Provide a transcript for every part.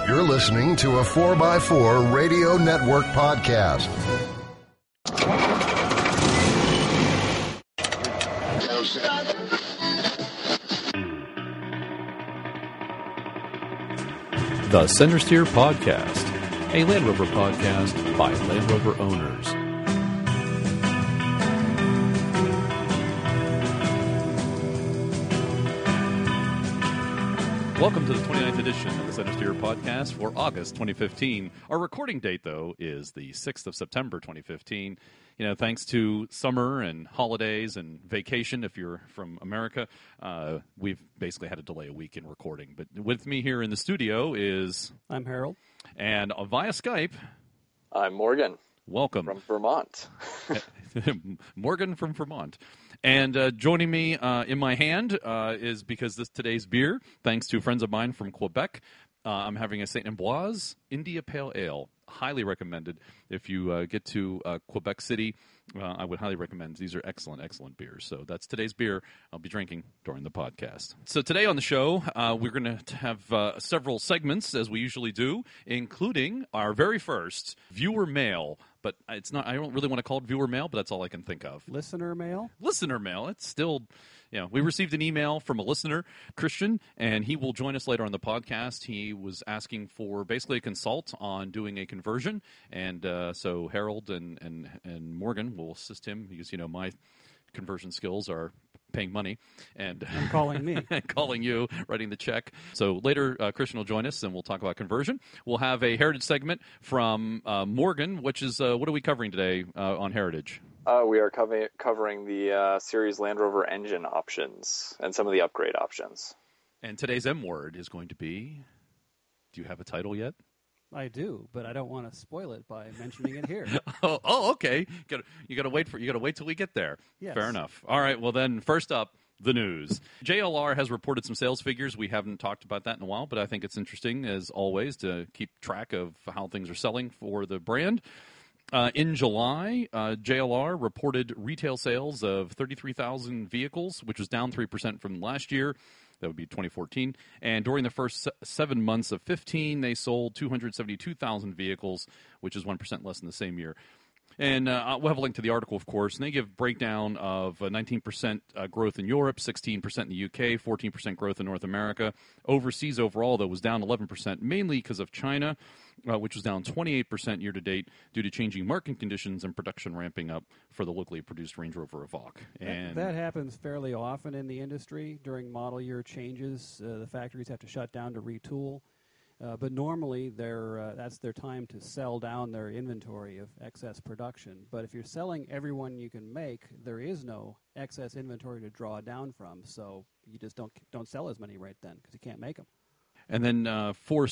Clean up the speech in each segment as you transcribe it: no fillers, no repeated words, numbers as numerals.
You're listening to a 4x4 Radio Network podcast. The Center Steer Podcast, a Land Rover podcast by Land Rover owners. Welcome to the 29th edition of the Center Steer Podcast for August 2015. Our recording date, though, is the 6th of September 2015. You know, thanks to summer and holidays and vacation, if you're from America, we've basically had to delay a week in recording. But with me here in the studio is... I'm Harold. And via Skype... I'm Morgan. Welcome. From Vermont. Morgan from Vermont. And joining me in my hand is, because today's beer, thanks to friends of mine from Quebec, I'm having a St. Ambroise India Pale Ale. Highly recommended. If you get to Quebec City, I would highly recommend. These are excellent, excellent beers. So that's today's beer I'll be drinking during the podcast. So today on the show, we're going to have several segments, as we usually do, including our very first viewer mail. But it's not. I don't really want to call it viewer mail, but that's all I can think of. Listener mail? Listener mail. It's still... we received an email from a listener, Christian, and he will join us later on the podcast. He was asking for basically a consult on doing a conversion, and so Harold and Morgan will assist him because, my conversion skills are paying money and calling me. calling you, writing the check. So later, Christian will join us, and we'll talk about conversion. We'll have a Heritage segment from Morgan, which is, what are we covering today on Heritage? We are covering the series Land Rover engine options and some of the upgrade options. And today's M word is going to be, do you have a title yet? I do, but I don't want to spoil it by mentioning it here. Okay. You got to wait till we get there. Yes. Fair enough. All right. Well, then, first up, the news. JLR has reported some sales figures. We haven't talked about that in a while, but I think it's interesting, as always, to keep track of how things are selling for the brand. In July, JLR reported retail sales of 33,000 vehicles, which was down 3% from last year. That would be 2014. And during the first 7 months of 2015, they sold 272,000 vehicles, which is 1% less than the same year. And we'll have a link to the article, of course. And they give breakdown of 19% growth in Europe, 16% in the UK, 14% growth in North America. Overseas overall, though, was down 11%, mainly because of China, which was down 28% year-to-date due to changing market conditions and production ramping up for the locally produced Range Rover Evoque. And that happens fairly often in the industry during model year changes. The factories have to shut down to retool. But normally, that's their time to sell down their inventory of excess production. But if you're selling every one you can make, there is no excess inventory to draw down from. So you just don't sell as many right then because you can't make them. And then for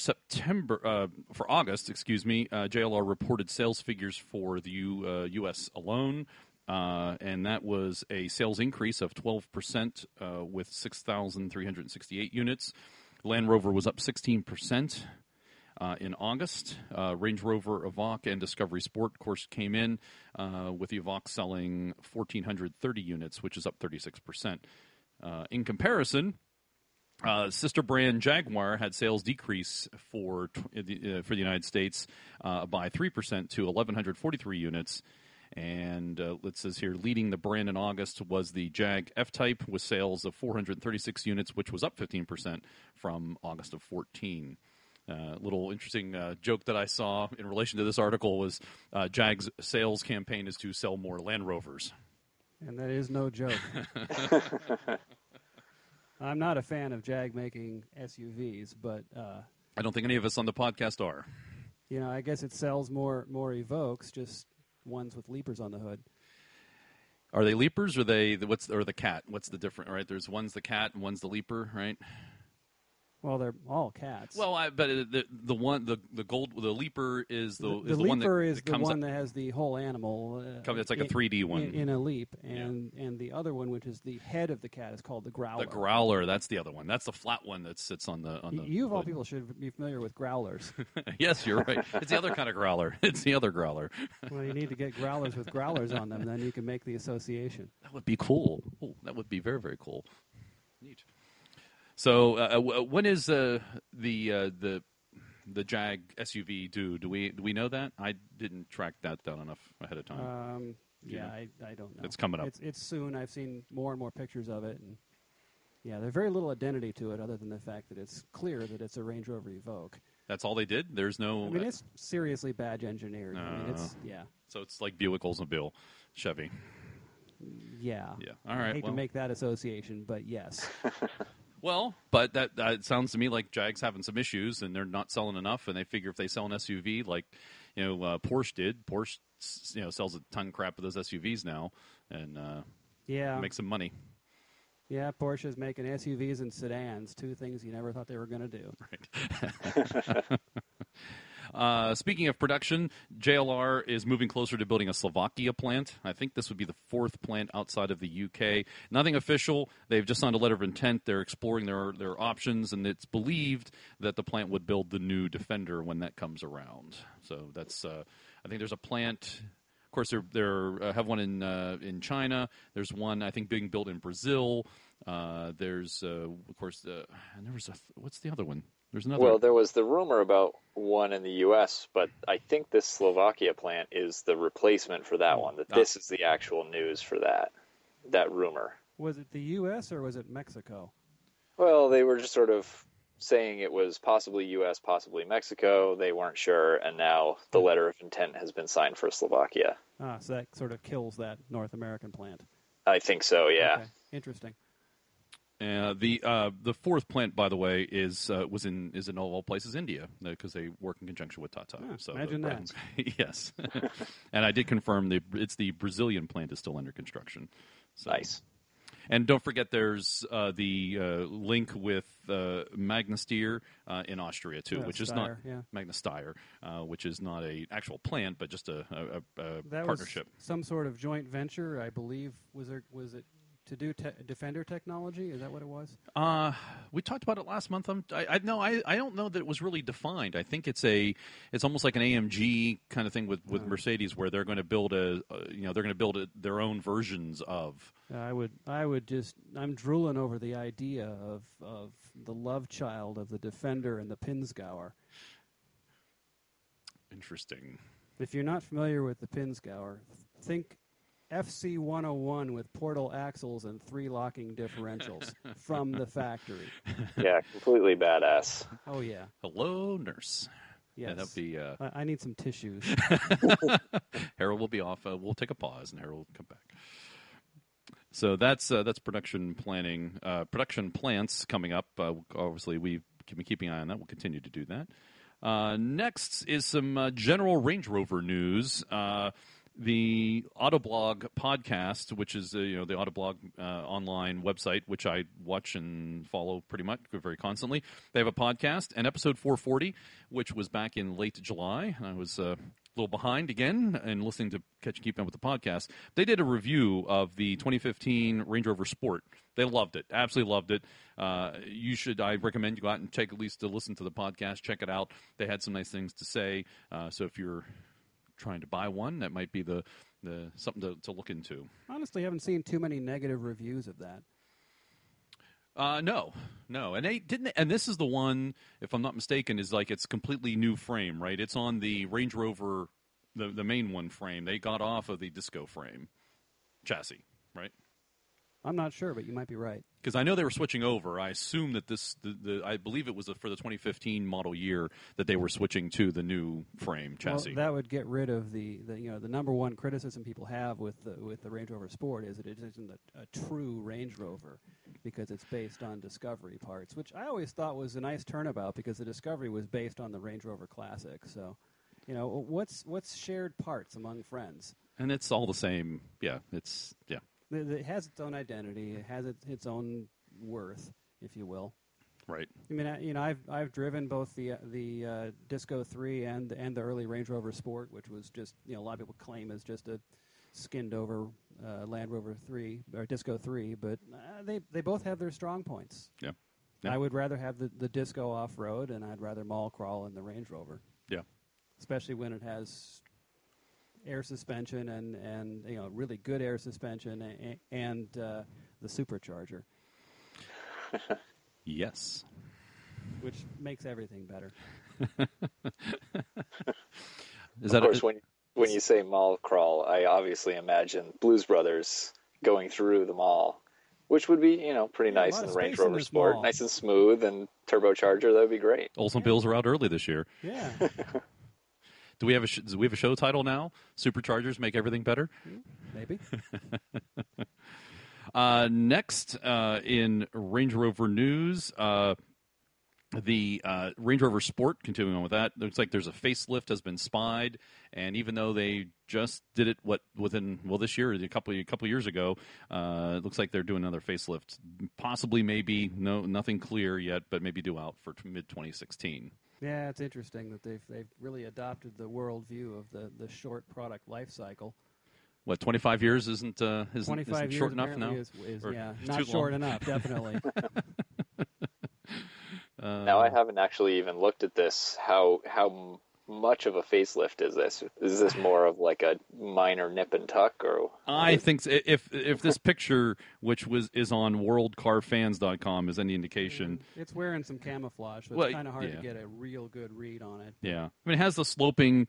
August, JLR reported sales figures for the U.S. alone. And that was a sales increase of 12% with 6,368 units. Land Rover was up 16% in August. Range Rover Evoque and Discovery Sport, of course, came in with the Evoque selling 1,430 units, which is up 36%. In comparison, sister brand Jaguar had sales decrease for the United States by 3% to 1,143 units. And it says here, leading the brand in August was the Jag F-Type with sales of 436 units, which was up 15% from August of 14. Little interesting joke that I saw in relation to this article was Jag's sales campaign is to sell more Land Rovers. And that is no joke. I'm not a fan of Jag making SUVs, but... I don't think any of us on the podcast are. I guess it sells more Evoques, just... ones with leapers on the hood. Are they leapers or the cat? What's the difference? Right, there's one's the cat and one's the leaper, right? Well, they're all cats. Well, but the leaper is the one that leaper is the comes one that has the whole animal. It's like a 3D one in a leap, and the other one, which is the head of the cat, is called the growler. The growler, that's the other one. That's the flat one that sits on the. You of all people should be familiar with growlers. Yes, you're right. It's the other kind of growler. It's the other growler. Well, you need to get growlers with growlers on them, then you can make the association. That would be cool. Oh, that would be very, very cool. Neat. So when is the the Jag SUV do? Do we know that? I didn't track that down enough ahead of time. I don't know. It's coming up. It's soon. I've seen more and more pictures of it, and there's very little identity to it other than the fact that it's clear that it's a Range Rover Evoque. That's all they did. There's no. I mean, it's seriously badge engineered. So it's like Buick, Oldsmobile, Chevy. Yeah. Yeah. All right. I hate to make that association, but yes. Well, but that sounds to me like Jag's having some issues, and they're not selling enough, and they figure if they sell an SUV like, Porsche did, Porsche, sells a ton of crap of those SUVs now, and make some money. Yeah, Porsche's making SUVs and sedans, two things you never thought they were going to do. Right. Speaking of production, JLR is moving closer to building a Slovakia plant. I think this would be the fourth plant outside of the UK. Nothing official. They've just signed a letter of intent. They're exploring their options, and it's believed that the plant would build the new Defender when that comes around. So that's I think there's a plant. Of course, they have one in China. There's one, I think, being built in Brazil. There's, of course, and there was what's the other one? There's another. Well, there was the rumor about one in the U.S., but I think this Slovakia plant is the replacement for that one. This is the actual news for that rumor. Was it the U.S. or was it Mexico? Well, they were just sort of saying it was possibly U.S., possibly Mexico. They weren't sure, and now the letter of intent has been signed for Slovakia. So that sort of kills that North American plant. I think so, yeah. Okay. Interesting. The fourth plant, by the way, is in all places India, because they work in conjunction with Tata. So imagine that. Yes, and I did confirm it's the Brazilian plant is still under construction. So. Nice. And don't forget, there's the link with Magna Steyr in Austria too, which is not Magna Steyr, which is not an actual plant, but just a partnership. Was some sort of joint venture, I believe. Was it to do Defender technology? Is that what it was? We talked about it last month. I don't know that it was really defined. I think it's almost like an AMG kind of thing with Mercedes, where they're going to build their own versions of. I'm drooling over the idea of the love child of the Defender and the Pinzgauer. Interesting. If you're not familiar with the Pinzgauer, think FC 101 with portal axles and 3 locking differentials from the factory. Yeah, completely badass. Oh, yeah. Hello, nurse. Yes. Yeah, that'd be. I need some tissues. Harold will be off. We'll take a pause, and Harold will come back. So that's production planning. Production plants coming up. Obviously, we've been keeping an eye on that. We'll continue to do that. Next is some general Range Rover news. The Autoblog podcast, which is the Autoblog online website, which I watch and follow pretty much very constantly. They have a podcast, and episode 440, which was back in late July. I was a little behind again and listening to keeping up with the podcast. They did a review of the 2015 Range Rover Sport. They loved it, absolutely loved it. I recommend you go out and take at least a listen to the podcast, check it out. They had some nice things to say. So if you're trying to buy one, that might be the something to look into. Honestly, I haven't seen too many negative reviews of that. No, and they didn't. And this is the one, if I'm not mistaken, is like it's completely new frame, right? It's on the Range Rover, the main one frame. They got off of the Disco frame chassis, right? I'm not sure, but you might be right. Because I know they were switching over. I assume that I believe it was for the 2015 model year that they were switching to the new frame chassis. Well, that would get rid of the number one criticism people have with the Range Rover Sport is that it isn't a true Range Rover because it's based on Discovery parts, which I always thought was a nice turnabout because the Discovery was based on the Range Rover Classic. So, what's shared parts among friends? And it's all the same. Yeah, it's. It has its own identity. It has its own worth, if you will. Right. I mean, I've driven both the Disco 3 and the early Range Rover Sport, which was just a lot of people claim is just a skinned over Land Rover 3 or Disco 3, but they both have their strong points. Yeah. I would rather have the Disco off road, and I'd rather mall crawl in the Range Rover. Yeah. Especially when it has air suspension and really good air suspension and the supercharger. Yes. Which makes everything better. Is Of that course, when you say mall crawl, I obviously imagine Blues Brothers going through the mall, which would be, pretty Yeah, a nice lot in of the Range space in Rover this Sport, mall. nice and smooth and turbocharger. That would be great. Oldsmobiles are out early this year. Yeah. Do we have a show title now? Superchargers make everything better. Maybe. Next, in Range Rover news, the Range Rover Sport, continuing on with that, looks like there's a facelift has been spied, and even though they just did it this year, a couple years ago, it looks like they're doing another facelift. Possibly, maybe, nothing clear yet, but maybe due out for mid 2016. Yeah, it's interesting that they've really adopted the worldview of the short product life cycle. What, 25 years isn't 25 years short enough now? is Or not short enough, definitely. Now, I haven't actually even looked at this. How much of a facelift is this? Is this more of like a minor nip and tuck, or? I think if this picture, which is on worldcarfans.com, is any indication, It's wearing some camouflage, so Well, it's kind of hard yeah. to get a real good read on it. yeah. I mean, it has the sloping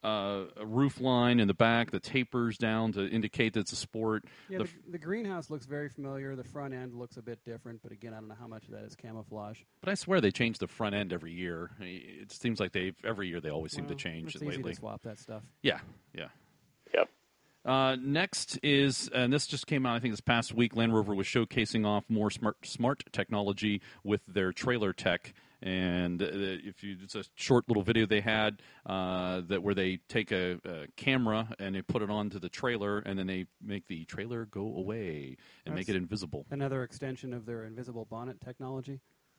roof line in the back, the tapers down to indicate that it's a sport. Yeah, the greenhouse looks very familiar. The front end looks a bit different, but again, I don't know how much of that is camouflage. But I swear they change the front end every year. It seems like every year they always seem to change It's it easy lately. to swap that stuff. Yeah. Yep. Next is, and this just came out, I think this past week, Land Rover was showcasing off more smart technology with their trailer tech. And it's a short little video they had where they take a camera and they put it onto the trailer, and then they make the trailer go away and make it invisible. Another extension of their invisible bonnet technology.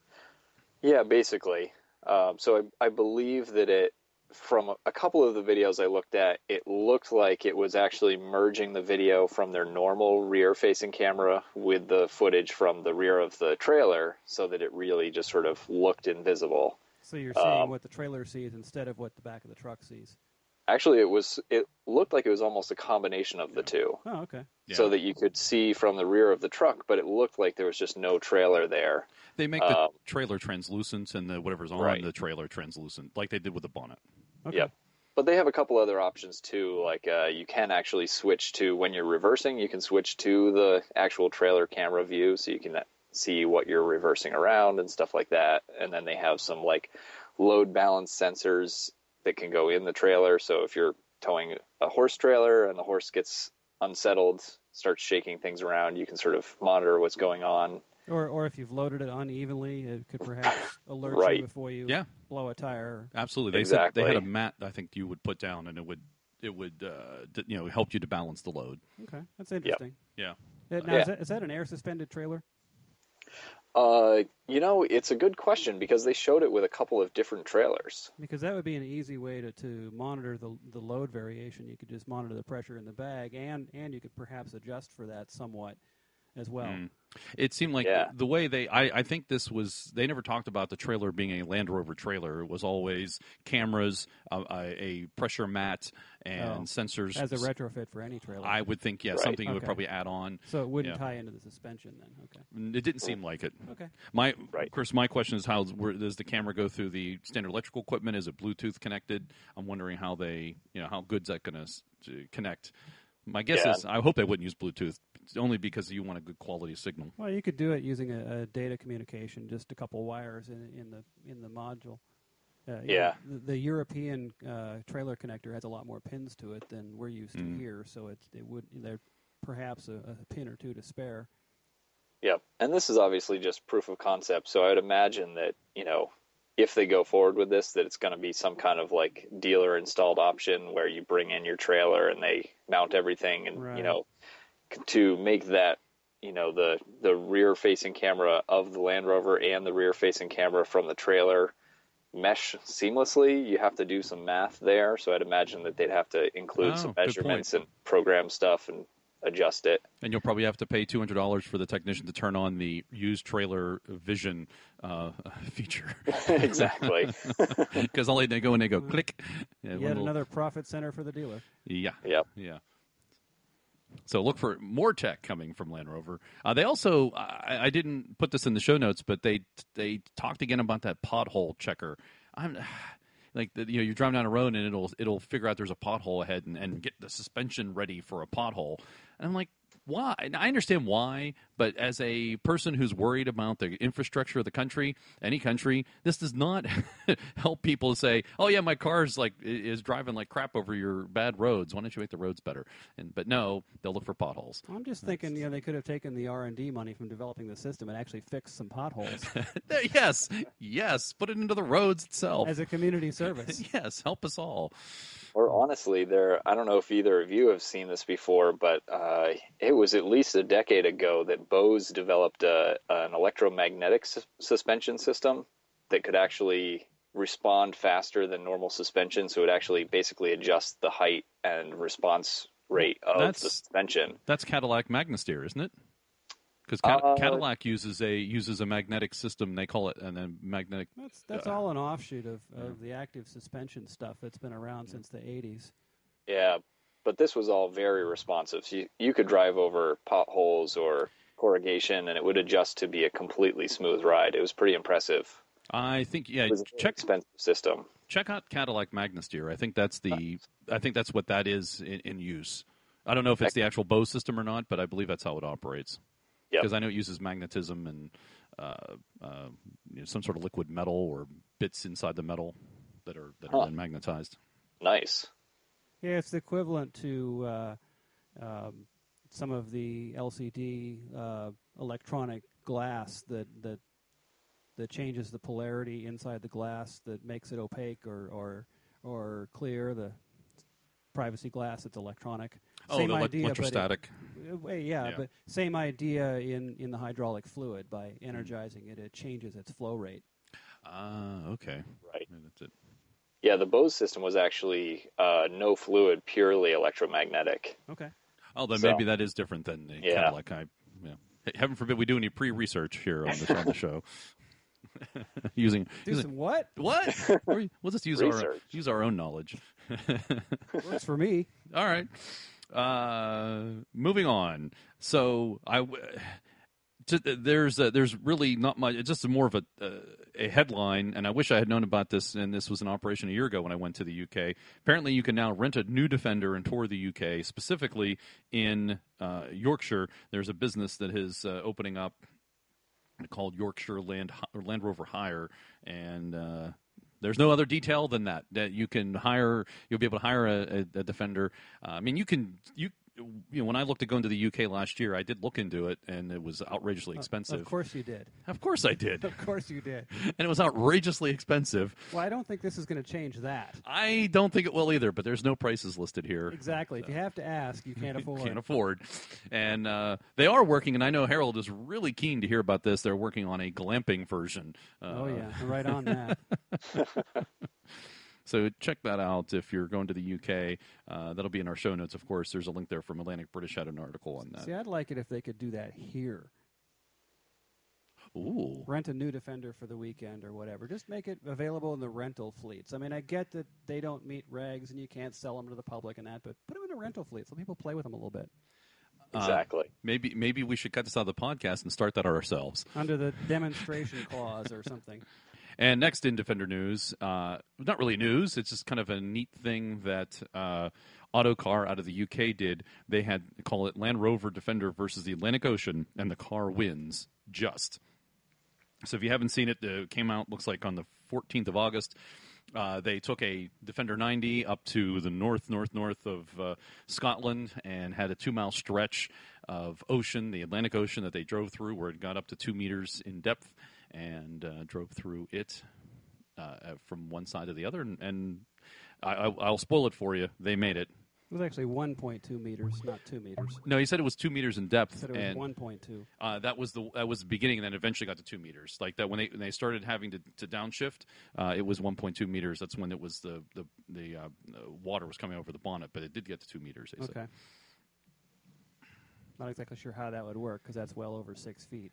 Yeah, basically. So I believe that from a couple of the videos I looked at, it looked like it was actually merging the video from their normal rear-facing camera with the footage from the rear of the trailer, so that it really just sort of looked invisible. So you're seeing what the trailer sees instead of what the back of the truck sees. Actually, it looked like it was almost a combination of the two. Oh, okay. Yeah. So that you could see from the rear of the truck, but it looked like there was just no trailer there. They make the trailer translucent and whatever's on Right. the trailer translucent, like they did with the bonnet. Okay. Yep. But they have a couple other options too. Like you can actually switch to, when you're reversing, you can switch to the actual trailer camera view, so you can see what you're reversing around and stuff like that. And then they have some like load balance sensors that can go in the trailer. So if you're towing a horse trailer and the horse gets unsettled, starts shaking things around, you can sort of monitor what's going on. Or if you've loaded it unevenly, it could perhaps alert Right. you before you blow a tire. Absolutely. They said they had a mat I think you would put down, and it would help you to balance the load. Okay, that's interesting. Yeah. Now, is that an air suspended trailer? It's a good question, because they showed it with a couple of different trailers. Because that would be an easy way to monitor the load variation. You could just monitor the pressure in the bag, and you could perhaps adjust for that somewhat as well. It seemed like the way I think this was, they never talked about the trailer being a Land Rover trailer. It was always cameras, a pressure mat, and sensors. As a retrofit for any trailer. I would think, something you would probably add on. So it wouldn't tie into the suspension then, okay. It didn't seem like it. Okay. Of course, my question is, does the camera go through the standard electrical equipment? Is it Bluetooth connected? I'm wondering how how good's that going to connect? My guess is, I hope they wouldn't use Bluetooth, only because you want a good quality signal. Well, you could do it using a data communication, just a couple wires in the module. The European trailer connector has a lot more pins to it than we're used to here, so there's perhaps a pin or two to spare. Yep, and this is obviously just proof of concept, so I would imagine that, if they go forward with this, that it's going to be some kind of like dealer installed option where you bring in your trailer and they mount everything, and to make that the rear facing camera of the Land Rover and the rear facing camera from the trailer mesh seamlessly, you have to do some math there. So I'd imagine that they'd have to include some measurements and program stuff and adjust it. And you'll probably have to pay $200 for the technician to turn on the used trailer vision feature. Exactly. Because all they go and they go click. Yet another profit center for the dealer. Yeah. Yep. Yeah. So look for more tech coming from Land Rover. They also, I didn't put this in the show notes, but they talked again about that pothole checker. like you're driving down a road and it'll figure out there's a pothole ahead and get the suspension ready for a pothole. And I'm like, why? And I understand why, but as a person who's worried about the infrastructure of the country, any country, this does not help people say, "Oh yeah, my car's is driving like crap over your bad roads. Why don't you make the roads better?" But no, they'll look for potholes. I'm just thinking, they could have taken the R&D money from developing the system and actually fixed some potholes yes, put it into the roads itself as a community service. Yes, help us all. Or honestly, I don't know if either of you have seen this before, but it was at least a decade ago that Bose developed an electromagnetic suspension system that could actually respond faster than normal suspension. So it actually basically adjusts the height and response rate of the suspension. That's Cadillac Magnasteer, isn't it? Because Cadillac uses a magnetic system. They call it a magnetic. That's all an offshoot of the active suspension stuff that's been around since the 80s. Yeah, but this was all very responsive. So you could drive over potholes or corrugation, and it would adjust to be a completely smooth ride. It was pretty impressive. I think it was an expensive system. Check out Cadillac Magnasteer. I think that's what that is in use. I don't know if it's the actual Bose system or not, but I believe that's how it operates. Because I know it uses magnetism and some sort of liquid metal or bits inside the metal that are then magnetized. Nice. Yeah, it's equivalent to some of the LCD electronic glass that changes the polarity inside the glass that makes it opaque or clear. The privacy glass, it's electronic. Same idea, electrostatic. But same idea in the hydraulic fluid. By energizing it, it changes its flow rate. Okay. Right. Yeah, that's it. Yeah, the Bose system was actually no fluid, purely electromagnetic. Okay. Oh, then maybe that is different than the Cadillac. Heaven forbid we do any pre-research here on the show. using some what? What? We'll just use our own knowledge. Works for me. All right. Moving on. So there's really not much. It's just more of a headline, and I wish I had known about this. And this was an operation a year ago when I went to the UK. Apparently, you can now rent a new Defender and tour the UK. Specifically in Yorkshire, there's a business that is opening up called Yorkshire Land Rover Hire, and there's no other detail than that you can hire. You'll be able to hire a Defender. I mean, when I looked at going to the UK last year, I did look into it, and it was outrageously expensive. Of course you did. Of course I did. Of course you did. And it was outrageously expensive. Well, I don't think this is going to change that. I don't think it will either, but there's no prices listed here. Exactly. If you have to ask, you can't afford. Can't afford. And they are working, and I know Harold is really keen to hear about this. They're working on a glamping version. Right on that. So check that out if you're going to the UK. That'll be in our show notes, of course. There's a link there from Atlantic British had an article on that. See, I'd like it if they could do that here. Ooh. Rent a new Defender for the weekend or whatever. Just make it available in the rental fleets. I mean, I get that they don't meet regs and you can't sell them to the public and that, but put them in a rental fleet so people play with them a little bit. Exactly. Maybe we should cut this out of the podcast and start that ourselves. Under the demonstration clause or something. And next in Defender news, not really news, it's just kind of a neat thing that Autocar out of the UK did. They call it Land Rover Defender versus the Atlantic Ocean, and the car wins just. So if you haven't seen it, it came out, looks like on the 14th of August. They took a Defender 90 up to the north of Scotland and had a 2-mile stretch of ocean, the Atlantic Ocean, that they drove through where it got up to 2 meters in depth, and drove through it from one side to the other. And I'll spoil it for you. They made it. It was actually 1.2 meters, not 2 meters. No, he said it was 2 meters in depth. He said it was 1.2. That was the beginning, and then eventually got to 2 meters. Like that when they started having to downshift, it was 1.2 meters. That's when it was the water was coming over the bonnet, but it did get to 2 meters. They said. Not exactly sure how that would work because that's well over 6 feet.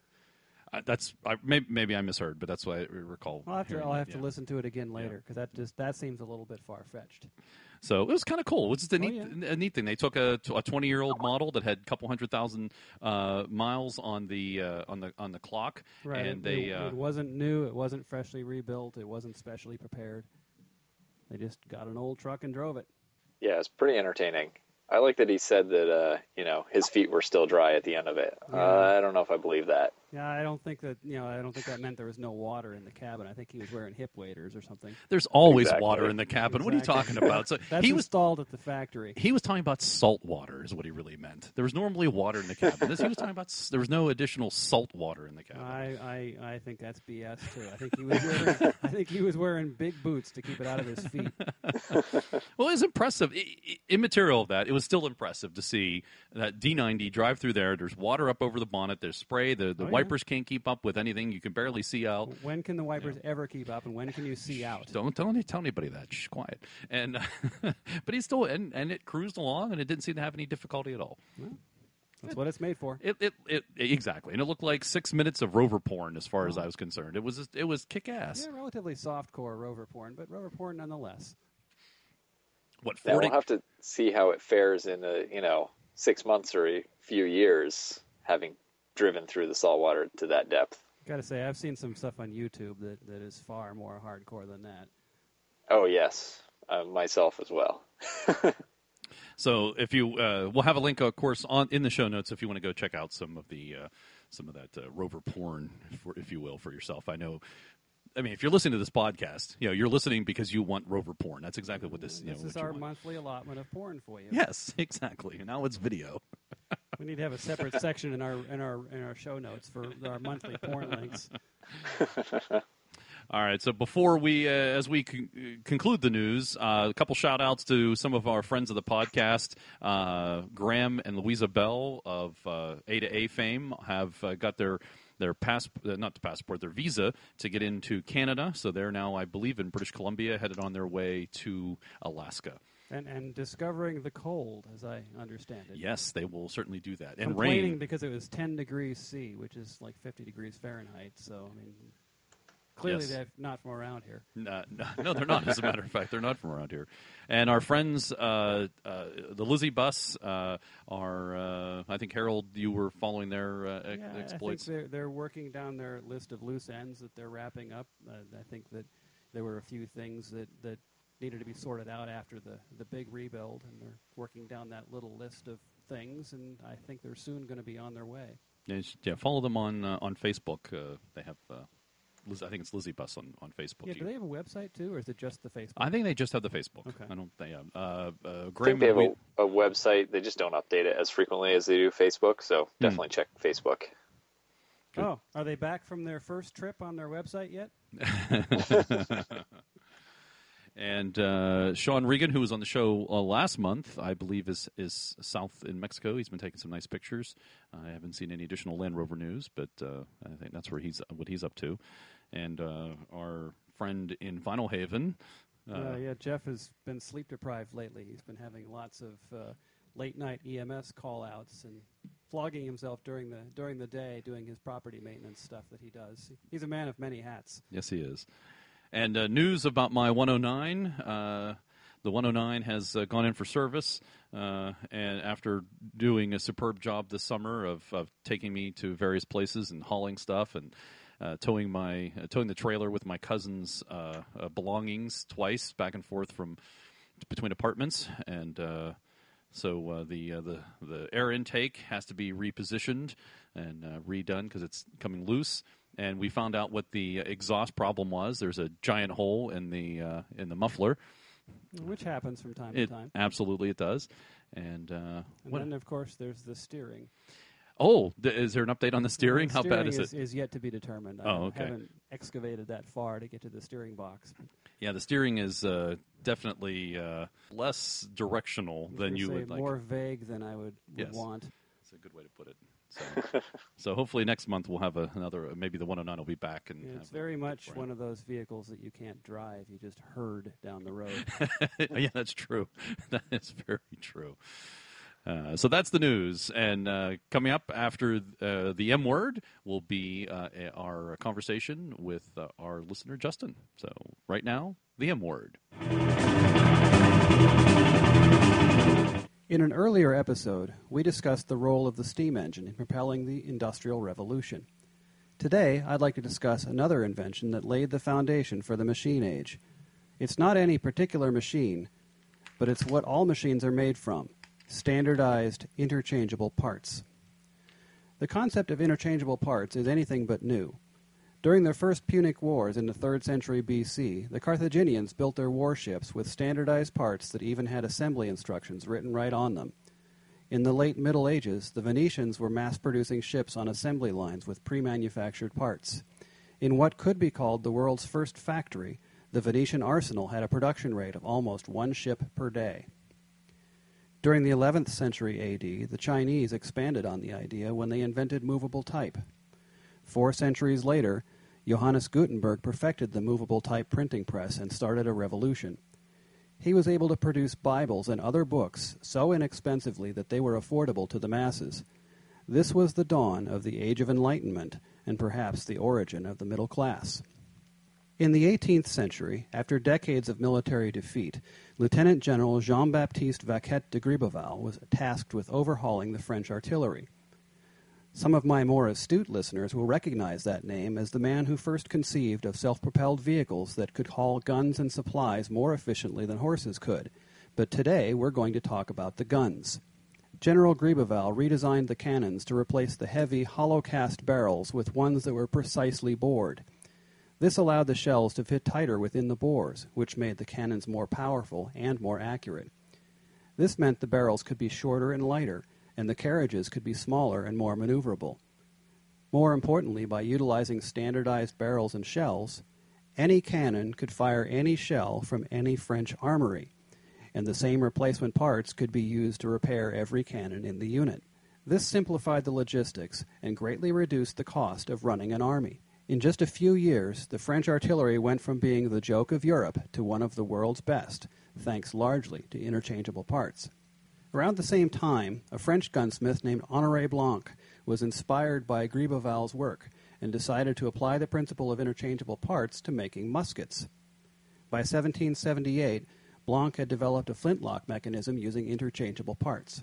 Maybe I misheard, but that's what I recall. I'll have to listen to it again later because that seems a little bit far fetched. So it was kind of cool. It was just a neat thing. They took a 20-year-old model that had a couple 100,000 miles on the clock, right? And it wasn't new. It wasn't freshly rebuilt. It wasn't specially prepared. They just got an old truck and drove it. Yeah, it's pretty entertaining. I like that he said that, his feet were still dry at the end of it. Yeah. I don't know if I believe that. Yeah, I don't think that meant there was no water in the cabin. I think he was wearing hip waders or something. There's always Exactly. water in the cabin. What are you Exactly. talking about? So That's he was installed at the factory. He was talking about salt water, is what he really meant. There was normally water in the cabin. He was talking about there was no additional salt water in the cabin. I think that's BS too. I think he was wearing big boots to keep it out of his feet. Well, it was impressive. Immaterial of that, it was still impressive to see that D90 drive through there. There's water up over the bonnet. There's spray. The wipers can't keep up with anything. You can barely see out. When can the wipers ever keep up, and when can you see out? Don't tell anybody that. Shh, quiet. And but he still and it cruised along, and it didn't seem to have any difficulty at all. That's what it's made for. It exactly, and it looked like 6 minutes of rover porn as far as I was concerned. It was kick ass. Yeah, relatively soft core rover porn, but rover porn nonetheless. What Now 40? we'll have to see how it fares in 6 months or a few years, having driven through the saltwater to that depth. Got to say, I've seen some stuff on YouTube that is far more hardcore than that. Oh yes, myself as well. So if you, we'll have a link, of course, in the show notes if you want to go check out some of that rover porn, if you will, for yourself. I mean, if you're listening to this podcast, you're listening because you want rover porn. That's exactly what this. This is our monthly allotment of porn for you. Yes, exactly. And now it's video. We need to have a separate section in our show notes for our monthly porn links. All right, so before we, as we conclude the news, a couple shout-outs to some of our friends of the podcast. Graham and Louisa Bell of A to A fame have got their visa to get into Canada. So they're now, I believe, in British Columbia, headed on their way to Alaska. And discovering the cold, as I understand it. Yes, they will certainly do that. And complaining rain. because it was 10 degrees C, which is like 50 degrees Fahrenheit. So, I mean, clearly Yes. they're not from around here. No, they're not. As a matter of fact, they're not from around here. And our friends, the Lizzie Bus, are. I think Harold, you were following their exploits. I think they're working down their list of loose ends that they're wrapping up. I think that there were a few things that needed to be sorted out after the big rebuild, and they're working down that little list of things. And I think they're soon going to be on their way. Yeah, follow them on Facebook. They have. I think it's Lizzie Bus on Facebook. Yeah, do they have a website too, or is it just the Facebook? I think they just have the Facebook. Okay. I don't. They I Graham, think they have a website. They just don't update it as frequently as they do Facebook. So definitely check Facebook. Oh, are they back from their first trip on their website yet? And Sean Regan, who was on the show last month, I believe is south in Mexico. He's been taking some nice pictures. I haven't seen any additional Land Rover news, but I think that's where what he's up to. And our friend in Vinyl Haven. Jeff has been sleep deprived lately. He's been having lots of late night EMS call outs and flogging himself during the day doing his property maintenance stuff that he does. He's a man of many hats. Yes, he is. And news about my 109. The 109 has gone in for service, and after doing a superb job this summer of taking me to various places and hauling stuff and towing the trailer with my cousin's belongings twice back and forth from between apartments, and so the air intake has to be repositioned and redone because it's coming loose. And we found out what the exhaust problem was. There's a giant hole in the muffler, which happens from time to time. Absolutely, it does. And then, of course, there's the steering. Oh, is there an update on the steering? How bad is it? Is yet to be determined. I haven't excavated that far to get to the steering box. Yeah, the steering is definitely less directional than you would like. More vague than I would want. That's a good way to put it. So hopefully next month we'll have another. Maybe the 109 will be back. And it's very much one of those vehicles that you can't drive. You just herd down the road. Yeah, that's true. That is very true. So that's the news. And coming up after the M word will be our conversation with our listener, Justin. So right now, the M word. In an earlier episode, we discussed the role of the steam engine in propelling the Industrial Revolution. Today, I'd like to discuss another invention that laid the foundation for the machine age. It's not any particular machine, but it's what all machines are made from, standardized, interchangeable parts. The concept of interchangeable parts is anything but new. During their first Punic Wars in the 3rd century BC, the Carthaginians built their warships with standardized parts that even had assembly instructions written right on them. In the late Middle Ages, the Venetians were mass-producing ships on assembly lines with pre-manufactured parts. In what could be called the world's first factory, the Venetian arsenal had a production rate of almost 1 ship per day. During the 11th century AD, the Chinese expanded on the idea when they invented movable type. 4 centuries later, Johannes Gutenberg perfected the movable type printing press and started a revolution. He was able to produce Bibles and other books so inexpensively that they were affordable to the masses. This was the dawn of the Age of Enlightenment and perhaps the origin of the middle class. In the 18th century, after decades of military defeat, Lieutenant General Jean-Baptiste Vaquet de Gribeauval was tasked with overhauling the French artillery. Some of my more astute listeners will recognize that name as the man who first conceived of self-propelled vehicles that could haul guns and supplies more efficiently than horses could. But today we're going to talk about the guns. General Gribeauval redesigned the cannons to replace the heavy, hollow-cast barrels with ones that were precisely bored. This allowed the shells to fit tighter within the bores, which made the cannons more powerful and more accurate. This meant the barrels could be shorter and lighter, and the carriages could be smaller and more maneuverable. More importantly, by utilizing standardized barrels and shells, any cannon could fire any shell from any French armory, and the same replacement parts could be used to repair every cannon in the unit. This simplified the logistics and greatly reduced the cost of running an army. In just a few years, the French artillery went from being the joke of Europe to one of the world's best, thanks largely to interchangeable parts. Around the same time, a French gunsmith named Honoré Blanc was inspired by Gribeauval's work and decided to apply the principle of interchangeable parts to making muskets. By 1778, Blanc had developed a flintlock mechanism using interchangeable parts.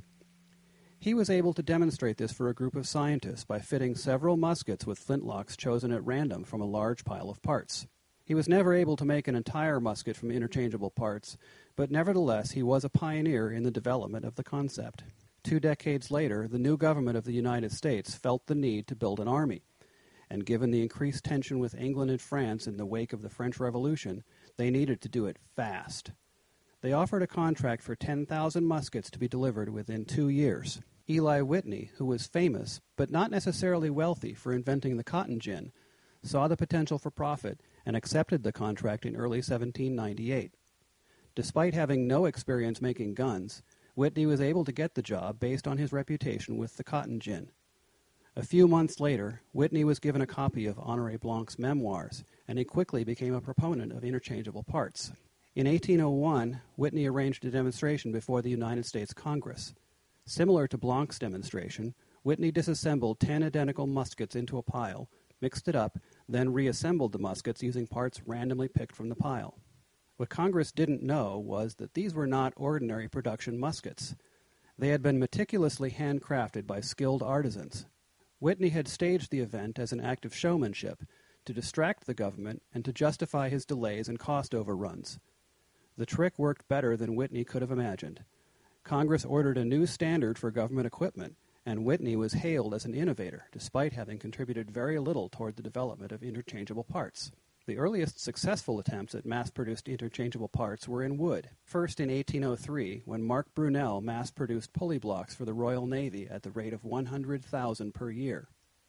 He was able to demonstrate this for a group of scientists by fitting several muskets with flintlocks chosen at random from a large pile of parts. He was never able to make an entire musket from interchangeable parts, but nevertheless he was a pioneer in the development of the concept. 2 decades later, the new government of the United States felt the need to build an army, and given the increased tension with England and France in the wake of the French Revolution, they needed to do it fast. They offered a contract for 10,000 muskets to be delivered within 2 years. Eli Whitney, who was famous but not necessarily wealthy for inventing the cotton gin, saw the potential for profit and accepted the contract in early 1798. Despite having no experience making guns, Whitney was able to get the job based on his reputation with the cotton gin. A few months later, Whitney was given a copy of Honoré Blanc's memoirs, and he quickly became a proponent of interchangeable parts. In 1801, Whitney arranged a demonstration before the United States Congress. Similar to Blanc's demonstration, Whitney disassembled 10 identical muskets into a pile, mixed it up, then reassembled the muskets using parts randomly picked from the pile. What Congress didn't know was that these were not ordinary production muskets. They had been meticulously handcrafted by skilled artisans. Whitney had staged the event as an act of showmanship, to distract the government and to justify his delays and cost overruns. The trick worked better than Whitney could have imagined. Congress ordered a new standard for government equipment, and Whitney was hailed as an innovator, despite having contributed very little toward the development of interchangeable parts. The earliest successful attempts at mass-produced interchangeable parts were in wood, first in 1803, when Mark Brunel mass-produced pulley blocks for the Royal Navy at the rate of 100,000 per year.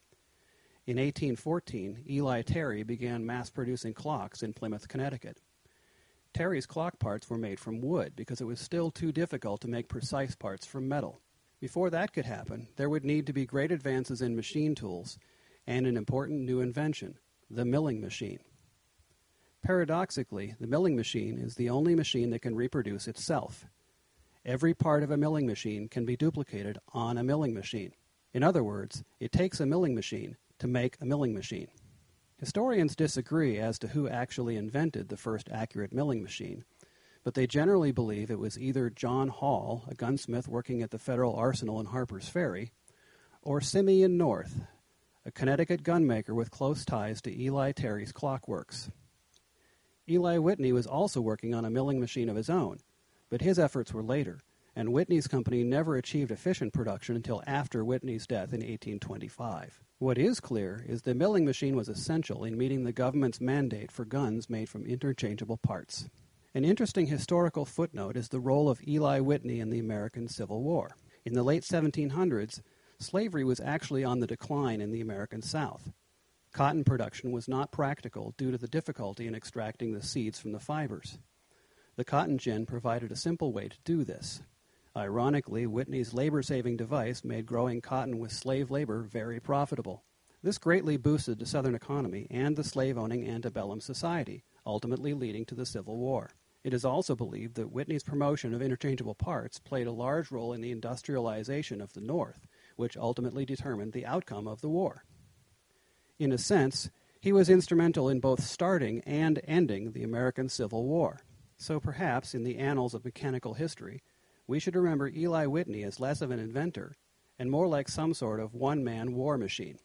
In 1814, Eli Terry began mass-producing clocks in Plymouth, Connecticut. Terry's clock parts were made from wood because it was still too difficult to make precise parts from metal. Before that could happen, there would need to be great advances in machine tools and an important new invention, the milling machine. Paradoxically, the milling machine is the only machine that can reproduce itself. Every part of a milling machine can be duplicated on a milling machine. In other words, it takes a milling machine to make a milling machine. Historians disagree as to who actually invented the first accurate milling machine, but they generally believe it was either John Hall, a gunsmith working at the Federal Arsenal in Harper's Ferry, or Simeon North, a Connecticut gunmaker with close ties to Eli Terry's clockworks. Eli Whitney was also working on a milling machine of his own, but his efforts were later, and Whitney's company never achieved efficient production until after Whitney's death in 1825. What is clear is the milling machine was essential in meeting the government's mandate for guns made from interchangeable parts. An interesting historical footnote is the role of Eli Whitney in the American Civil War. In the late 1700s, slavery was actually on the decline in the American South. Cotton production was not practical due to the difficulty in extracting the seeds from the fibers. The cotton gin provided a simple way to do this. Ironically, Whitney's labor-saving device made growing cotton with slave labor very profitable. This greatly boosted the Southern economy and the slave-owning antebellum society, ultimately leading to the Civil War. It is also believed that Whitney's promotion of interchangeable parts played a large role in the industrialization of the North, which ultimately determined the outcome of the war. In a sense, he was instrumental in both starting and ending the American Civil War. So perhaps, in the annals of mechanical history, we should remember Eli Whitney as less of an inventor and more like some sort of one-man war machine.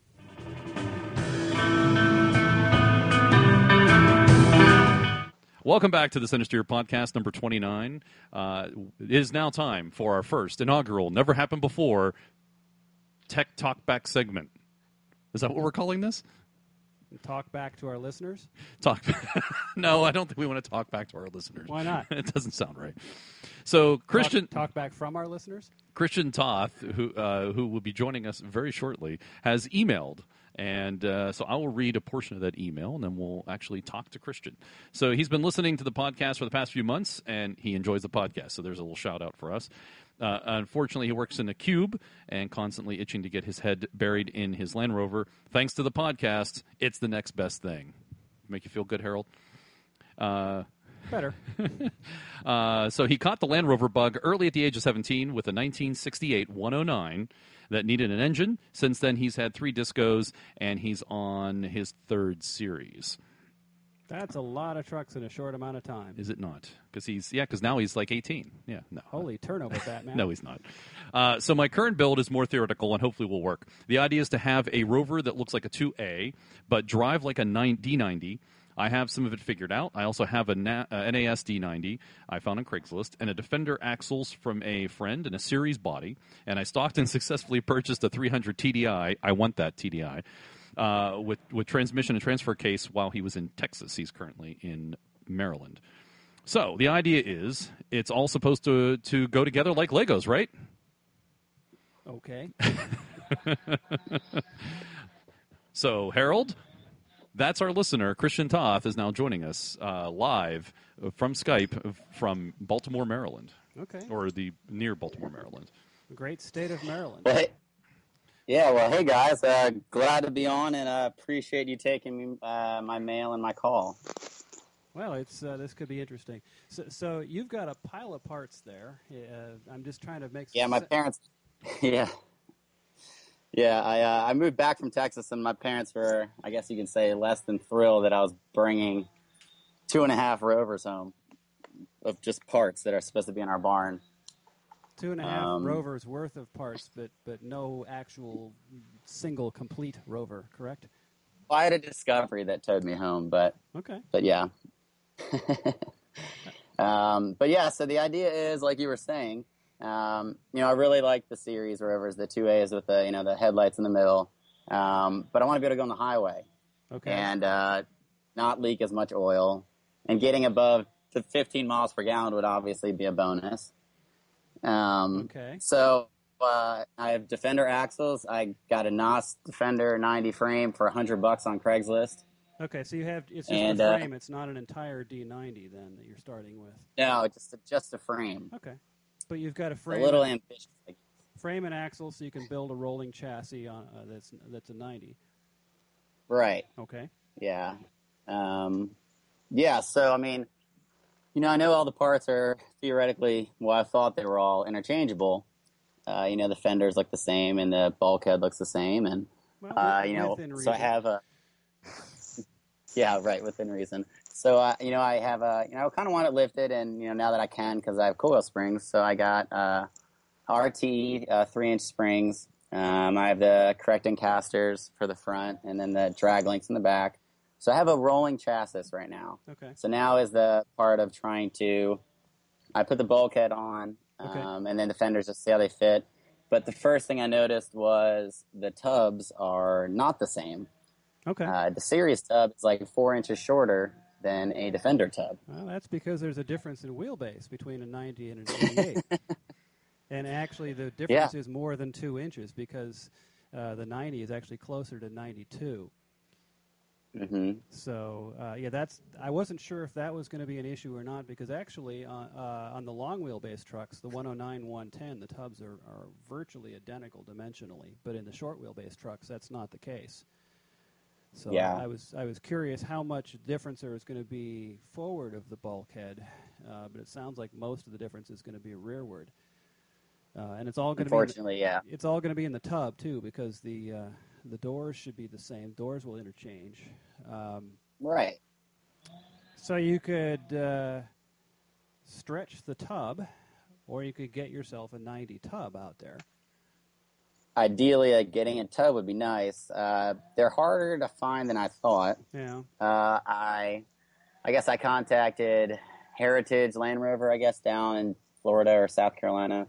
Welcome back to the Cinestier Podcast, number 29. It is now time for our first inaugural, never happened before, Tech Talkback segment. Is that what we're calling this? Talk back to our listeners? No, I don't think we want to talk back to our listeners. Why not? It doesn't sound right. So Christian talk back from our listeners? Christian Toth, who will be joining us very shortly, has emailed. And so I will read a portion of that email, and then we'll actually talk to Christian. So he's been listening to the podcast for the past few months, and he enjoys the podcast. So there's a little shout-out for us. Unfortunately, he works in a cube and constantly itching to get his head buried in his Land Rover. Thanks to the podcast, it's the next best thing. Make you feel good, Harold? Better. So he caught the Land Rover bug early at the age of 17 with a 1968 109 that needed an engine. Since then, he's had 3 discos, and he's on his 3rd series. That's a lot of trucks in a short amount of time. Is it not? Because now he's like 18. Yeah, no. Holy turnover, Batman. No, he's not. So my current build is more theoretical and hopefully will work. The idea is to have a Rover that looks like a 2A, but drive like a D90. I have some of it figured out. I also have a NAS D90 I found on Craigslist and a Defender axles from a friend and a series body. And I stalked and successfully purchased a 300 TDI. I want that TDI. With transmission and transfer case while he was in Texas. He's currently in Maryland. So the idea is it's all supposed to go together like Legos, right? Okay. So, Harold, that's our listener. Christian Toth is now joining us live from Skype from Baltimore, Maryland. Okay. Or the near Baltimore, Maryland. The great state of Maryland. Yeah, well, hey guys, glad to be on, and appreciate you taking me, my mail and my call. Well, it's this could be interesting. So you've got a pile of parts there. I'm just trying to make. Yeah, my parents. Yeah. I moved back from Texas, and my parents were, I guess you can say, less than thrilled that I was bringing 2.5 Rovers home of just parts that are supposed to be in our barn. 2.5 Rovers worth of parts, but no actual single complete Rover, correct? Well, I had a Discovery that towed me home, but yeah. But yeah, so the idea is, like you were saying, I really like the series Rovers, the 2As with the, the headlights in the middle. But I want to be able to go on the highway. Okay. And not leak as much oil. And getting above to 15 miles per gallon would obviously be a bonus. Okay. So I have Defender axles. I got a NOS Defender 90 frame for $100 on Craigslist. Okay, so it's just a frame. It's not an entire D90 then that you're starting with. No, just a frame. Okay, but you've got a frame. A little ambitious. Frame and axle, so you can build a rolling chassis on that's a 90. Right. Okay. Yeah. Yeah. So I mean, I know all the parts are theoretically, I thought they were all interchangeable. The fenders look the same, and the bulkhead looks the same, and so I have a. Yeah, right, within reason. So, I have I kind of want it lifted, and, now that I can, because I have coil springs, so I got RT 3-inch springs. I have the correcting casters for the front, and then the drag links in the back. So I have a rolling chassis right now. Okay. So now is the part of trying to, I put the bulkhead on, and then the fenders just see how they fit. But the first thing I noticed was the tubs are not the same. Okay. The Series tub is like 4 inches shorter than a Defender tub. Well, that's because there's a difference in wheelbase between a 90 and an 88. And actually, the difference is more than 2 inches because the 90 is actually closer to 92. Mm-hmm. So, I wasn't sure if that was going to be an issue or not because actually on the long wheelbase trucks, the 109, 110, the tubs are virtually identical dimensionally. But in the short wheelbase trucks, that's not the case. So I was curious how much difference there was going to be forward of the bulkhead, but it sounds like most of the difference is going to be rearward. And it's all going to unfortunately, it's all going to be in the tub too because the doors should be the same. Doors will interchange. Right. So you could stretch the tub, or you could get yourself a 90 tub out there. Ideally, getting a tub would be nice. They're harder to find than I thought. Yeah. I guess I contacted Heritage Land Rover, I guess, down in Florida or South Carolina.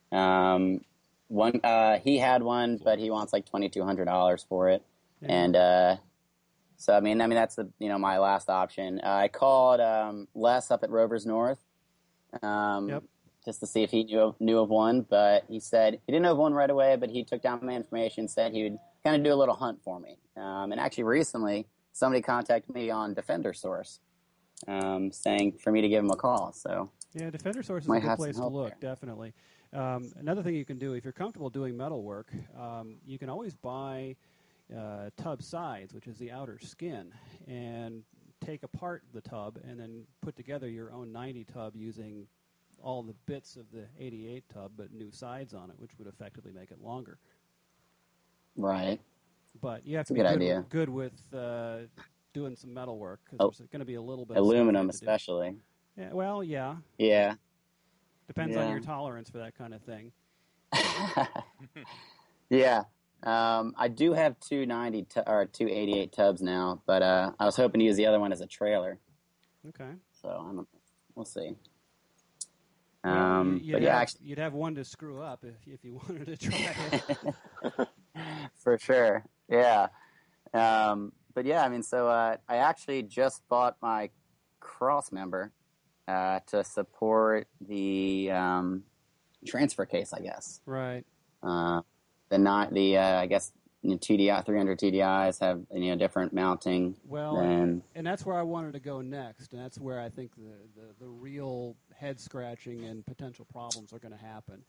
He had one, but he wants like $2,200 for it. Yeah. And so I mean that's my last option. I called Les up at Rovers North. Just to see if he knew of one, but he said he didn't know of one right away, but he took down my information, said he would kind of do a little hunt for me. And actually recently, somebody contacted me on Defender Source, saying for me to give him a call. So yeah, Defender Source is a good place to look, definitely. Another thing you can do, if you're comfortable doing metal work, you can always buy tub sides, which is the outer skin, and take apart the tub and then put together your own 90 tub using all the bits of the 88 tub, but new sides on it, which would effectively make it longer. Right. But you have to be good with doing some metal work because there's going to be a little bit aluminum, especially. Yeah. Well, yeah. Yeah. Depends on your tolerance for that kind of thing. Yeah. I do have two 88 tubs now, but I was hoping to use the other one as a trailer. Okay. So we'll see. You'd have one to screw up if you wanted to try it. For sure, yeah. But yeah, I mean, so I actually just bought my cross member to support the transfer case, I guess. Right. I guess TDI 300 TDIs have different mounting. Well, and that's where I wanted to go next, and that's where I think the real head scratching and potential problems are going to happen.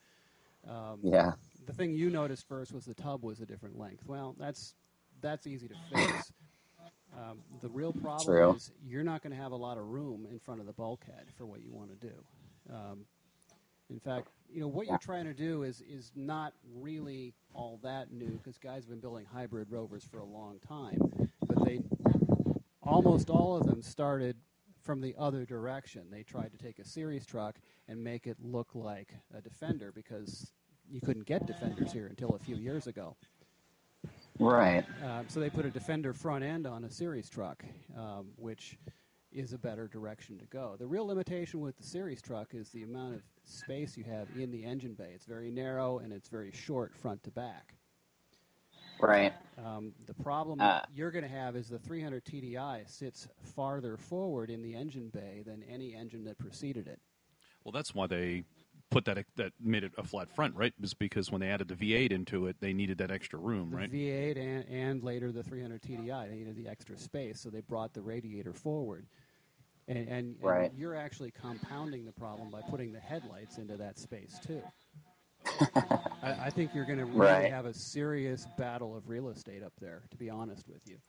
The thing you noticed first was the tub was a different length. Well, that's easy to fix. The real problem is you're not going to have a lot of room in front of the bulkhead for what you want to do. In fact, what you're trying to do is not really all that new because guys have been building hybrid rovers for a long time, but almost all of them started from the other direction. They tried to take a series truck and make it look like a Defender because you couldn't get Defenders here until a few years ago. Right. So they put a Defender front end on a series truck, which is a better direction to go. The real limitation with the series truck is the amount of space you have in the engine bay. It's very narrow and it's very short front to back. Right. The problem you're going to have is the 300 TDI sits farther forward in the engine bay than any engine that preceded it. Well, that's why they put that made it a flat front, right? Was because when they added the V8 into it, they needed that extra room, right? The V8 and later the 300 TDI, they needed the extra space, so they brought the radiator forward. And you're actually compounding the problem by putting the headlights into that space, too. I think you're going to really have a serious battle of real estate up there, to be honest with you.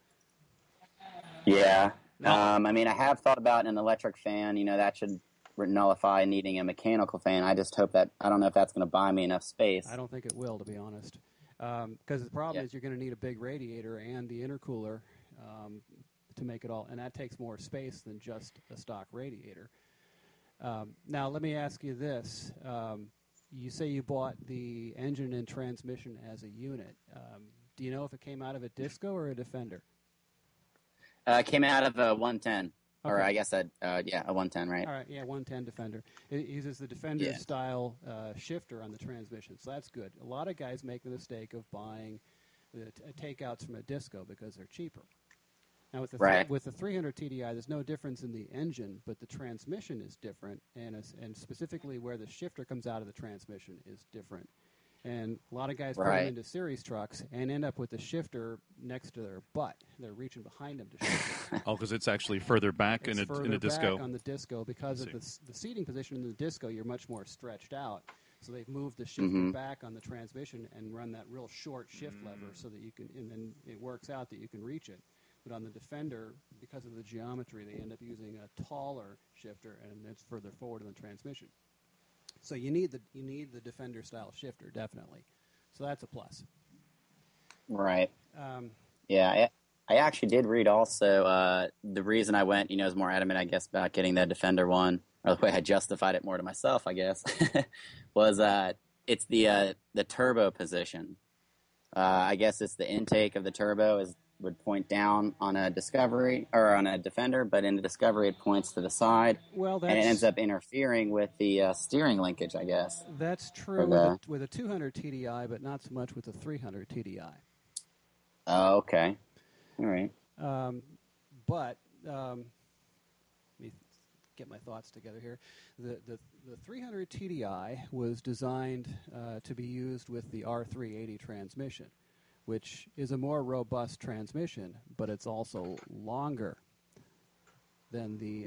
Yeah. I mean, I have thought about an electric fan. That should nullify needing a mechanical fan. I just hope I don't know if that's going to buy me enough space. I don't think it will, to be honest. Because the problem is you're going to need a big radiator and the intercooler to make it all, and that takes more space than just a stock radiator. Now, let me ask you this. You say you bought the engine and transmission as a unit. Do you know if it came out of a Disco or a Defender? Came out of a 110. Okay. Or I guess a 110, right? All right, yeah, 110 Defender. It uses the Defender style shifter on the transmission, so that's good. A lot of guys make the mistake of buying the takeouts from a Disco because they're cheaper. Now with the 300 TDI, there's no difference in the engine, but the transmission is different, and specifically where the shifter comes out of the transmission is different. And a lot of guys put them into series trucks and end up with the shifter next to their butt. They're reaching behind them to shift it. Oh, because it's actually further back in a Disco. Back on the Disco because of the seating position in the Disco. You're much more stretched out, so they've moved the shifter back on the transmission and run that real short shift lever so that you can, and then it works out that you can reach it. But on the Defender, because of the geometry, they end up using a taller shifter, and it's further forward in the transmission. So you need the Defender style shifter, definitely. So that's a plus. Right. I actually did read also the reason I went, is more adamant, I guess, about getting the Defender one, or the way I justified it more to myself, I guess, was it's the turbo position. I guess it's the intake of the turbo would point down on a Discovery or on a Defender, but in the Discovery it points to the side, and it ends up interfering with the steering linkage, I guess. That's true with a 200 TDI, but not so much with a 300 TDI. Oh, okay. All right. But let me get my thoughts together here. The 300 TDI was designed to be used with the R380 transmission, which is a more robust transmission, but it's also longer than the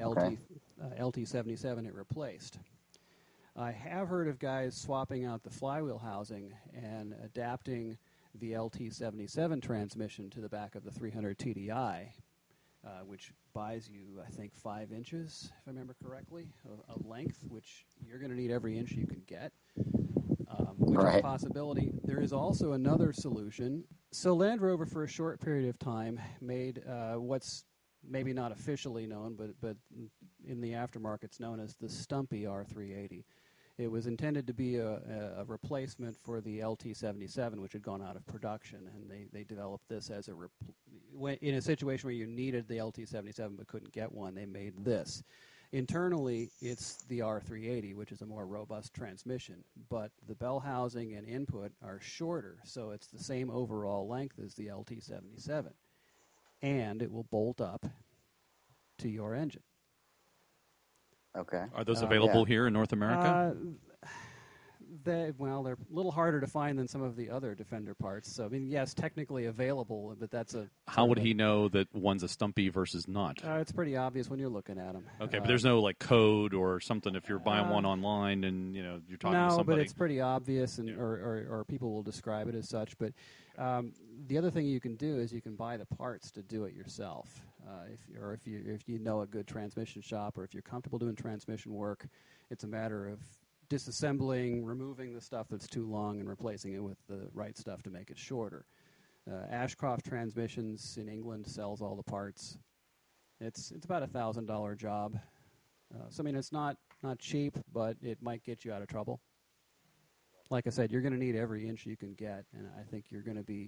LT77 it replaced. I have heard of guys swapping out the flywheel housing and adapting the LT77 transmission to the back of the 300 TDI, which buys you, I think, 5 inches, if I remember correctly, of length, which you're going to need every inch you can get. Which is a possibility. There is also another solution. So Land Rover, for a short period of time, made what's maybe not officially known, but in the aftermarket it's known as the Stumpy R380. It was intended to be a replacement for the LT77, which had gone out of production, and they developed this as in a situation where you needed the LT77 but couldn't get one. They made this. Internally, it's the R380, which is a more robust transmission, but the bell housing and input are shorter, so it's the same overall length as the LT77, and it will bolt up to your engine. Okay. Are those available here in North America? They're a little harder to find than some of the other Defender parts. So, I mean, yes, technically available, but that's a... How would he know that one's a Stumpy versus not? It's pretty obvious when you're looking at them. Okay, but there's no, code or something if you're buying one online and, you're talking to somebody? No, but it's pretty obvious, and or people will describe it as such. But the other thing you can do is you can buy the parts to do it yourself. If you know a good transmission shop, or if you're comfortable doing transmission work, it's a matter of disassembling, removing the stuff that's too long, and replacing it with the right stuff to make it shorter. Ashcroft Transmissions in England sells all the parts. It's about a $1,000 job. So I mean, it's not cheap, but it might get you out of trouble. Like I said, you're going to need every inch you can get, and I think you're going to be...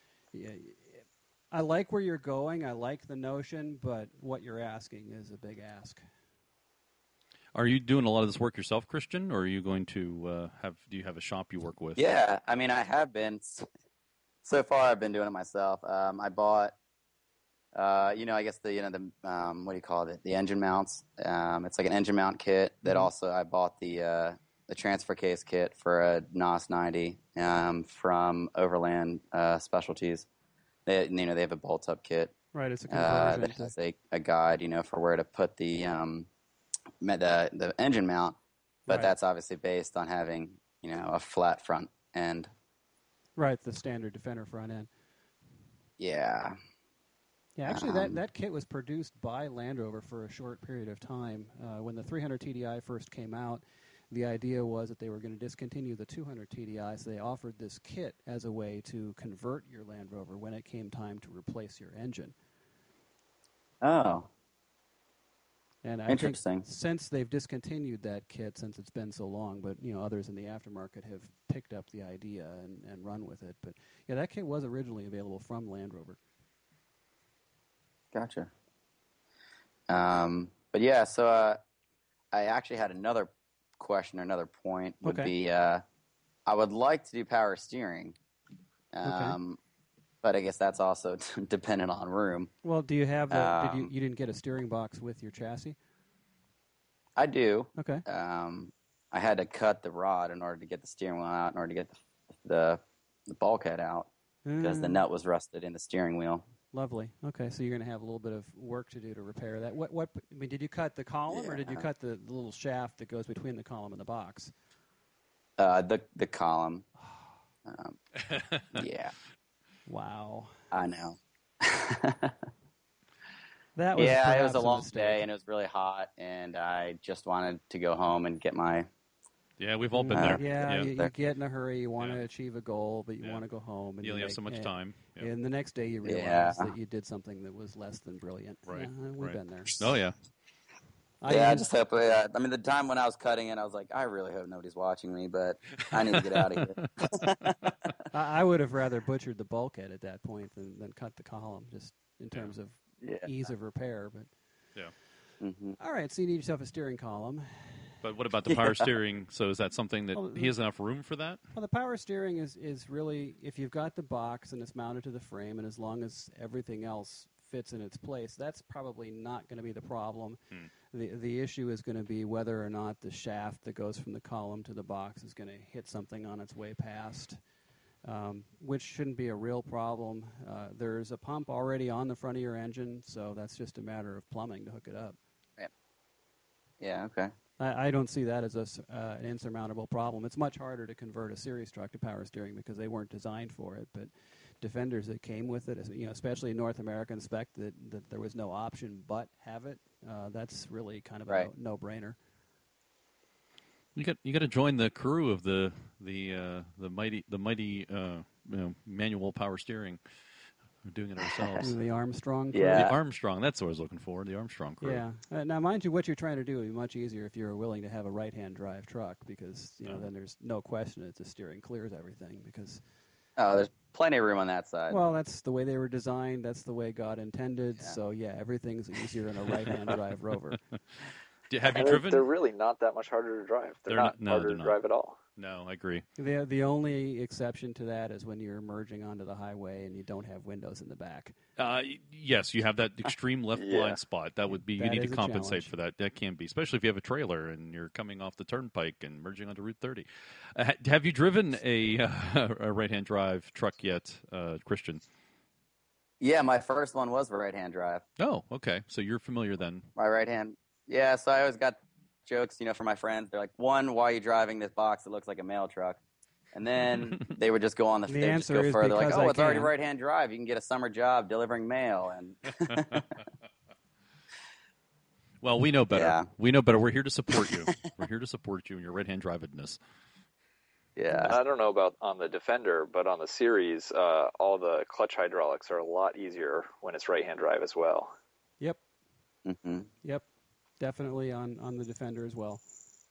I like where you're going. I like the notion, but what you're asking is a big ask. Are you doing a lot of this work yourself, Christian, or are you going to do you have a shop you work with? Yeah, I mean, I have been. So far, I've been doing it myself. I bought, I guess the what do you call it? The engine mounts. It's like an engine mount kit. That also, I bought the transfer case kit for a NOS 90 from Overland Specialties. They have a bolt-up kit. Right, it's a conversion. That has a guide, for where to put the engine mount, but that's obviously based on having, a flat front end. Right, the standard Defender front end. Yeah. Yeah, actually, that kit was produced by Land Rover for a short period of time. When the 300 TDI first came out, the idea was that they were going to discontinue the 200 TDI, so they offered this kit as a way to convert your Land Rover when it came time to replace your engine. Oh. And I think since they've discontinued that kit, since it's been so long, but others in the aftermarket have picked up the idea and run with it. But yeah, that kit was originally available from Land Rover. Gotcha. But yeah, so I actually had another question, another point would be I would like to do power steering, but I guess that's also dependent on room. Well, do you have you didn't get a steering box with your chassis? I do. Okay. I had to cut the rod in order to get the steering wheel out, in order to get the bulkhead out, because the nut was rusted in the steering wheel. Lovely. Okay, so you're going to have a little bit of work to do to repair that. What? I mean, did you cut the column, or did you cut the little shaft that goes between the column and the box? The column. Yeah. Wow. I know. That was it was a long mistake. day, and it was really hot, and I just wanted to go home and get my. Yeah, we've all been there. Yeah, you get in a hurry. You want to achieve a goal, but you want to go home. And you only have so much time. Yeah. And the next day you realize that you did something that was less than brilliant. Right. We've been there. Oh, yeah. I just hope. I mean, the time when I was cutting it, I was like, I really hope nobody's watching me, but I need to get out of here. I would have rather butchered the bulkhead at that point than cut the column, just in terms of ease of repair. But all right, so you need yourself a steering column. But what about the power steering? So is that something that he has enough room for that? Well, the power steering is really, if you've got the box and it's mounted to the frame, and as long as everything else fits in its place, that's probably not going to be the problem. The issue is going to be whether or not the shaft that goes from the column to the box is going to hit something on its way past, which shouldn't be a real problem. There's a pump already on the front of your engine, so that's just a matter of plumbing to hook it up. Yeah, okay. I don't see that as an insurmountable problem. It's much harder to convert a series truck to power steering because they weren't designed for it. But Defenders that came with it, especially in North American spec, that there was no option but have it. That's really kind of a no-brainer. You got to join the crew of the mighty manual power steering. We're doing it ourselves. The Armstrong crew? Yeah. The Armstrong, that's what I was looking for, the Armstrong crew. Yeah. Now, mind you, what you're trying to do would be much easier if you're willing to have a right-hand drive truck because, then there's no question that the steering clears everything because... Oh, there's plenty of room on that side. Well, that's the way they were designed. That's the way God intended. Yeah. So, everything's easier in a right-hand drive Rover. Have you driven? They're really not that much harder to drive. They're not harder to drive at all. No, I agree. The only exception to that is when you're merging onto the highway and you don't have windows in the back. Yes, you have that extreme left blind spot. That would be you need to compensate for that. That can be, especially if you have a trailer and you're coming off the turnpike and merging onto Route 30. Have you driven a right-hand drive truck yet, Christian? Yeah, my first one was a right-hand drive. Oh, okay. So you're familiar then. My right hand. Yeah, so I always got jokes, from my friends. They're like, one, why are you driving this box that looks like a mail truck? And then they would just go on the answer just go is further, like, it's already right-hand drive. You can get a summer job delivering mail. And well, we know better. Yeah. We know better. We're here to support you. We're here to support you in your right-hand drivedness. Yeah. I don't know about on the Defender, but on the Series, all the clutch hydraulics are a lot easier when it's right-hand drive as well. Yep. Mm-hmm. Yep. Definitely on the Defender as well.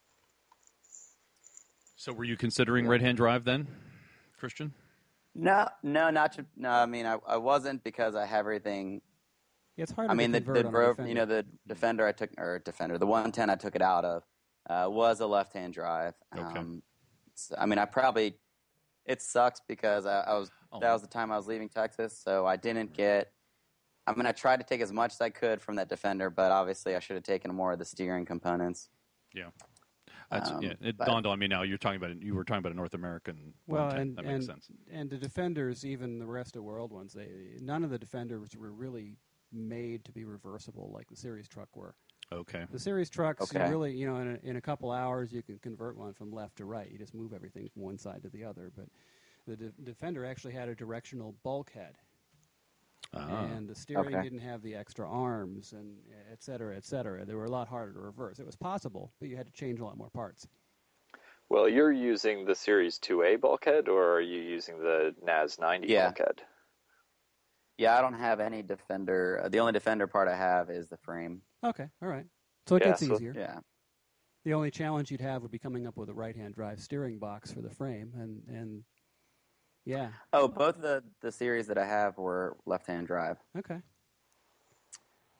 So were you considering right-hand drive then, Christian? No. I mean, I wasn't because I have everything. Yeah, it's hard. I mean, the Defender I took, the 110 I took it out of, was a left-hand drive. Okay. I mean, it sucks because that was the time I was leaving Texas, so I didn't get. I mean, I tried to take as much as I could from that Defender, but obviously I should have taken more of the steering components. Yeah. It dawned on me now. You were talking about a North American. Well, that makes sense. And the Defenders, even the rest of world ones, none of the Defenders were really made to be reversible like the Series truck were. Okay. The Series trucks, you really, in a couple hours, you can convert one from left to right. You just move everything from one side to the other. But the Defender actually had a directional bulkhead. And the steering didn't have the extra arms, and et cetera, et cetera. They were a lot harder to reverse. It was possible, but you had to change a lot more parts. Well, you're using the Series 2A bulkhead, or are you using the NAS 90 bulkhead? Yeah, I don't have any Defender. The only Defender part I have is the frame. Okay, all right. So it gets easier. Yeah. The only challenge you'd have would be coming up with a right-hand drive steering box for the frame, and yeah. Oh, both the series that I have were left-hand drive. Okay.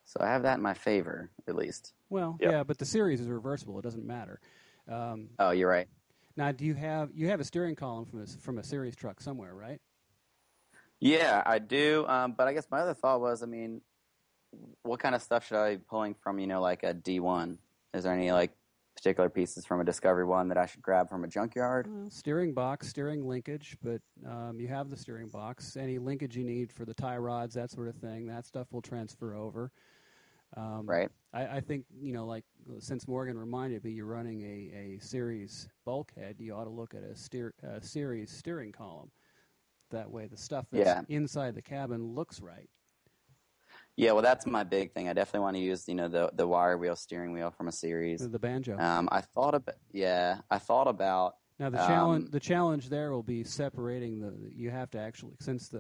So I have that in my favor, at least. Well, yeah, but the series is reversible. It doesn't matter. Oh, you're right. Now, do you have a steering column from a series truck somewhere, right? Yeah, I do. But I guess my other thought was, I mean, what kind of stuff should I be pulling from, like a D1? Is there any, particular pieces from a Discovery 1 that I should grab from a junkyard? Well, steering box, steering linkage, but you have the steering box. Any linkage you need for the tie rods, that sort of thing, that stuff will transfer over. Right. I think, since Morgan reminded me you're running a series bulkhead, you ought to look at a series steering column. That way the stuff that's inside the cabin looks right. Yeah, well, that's my big thing. I definitely want to use, the wire wheel steering wheel from a series. The Banjo. I thought about. Now the challenge there will be separating you have to actually, since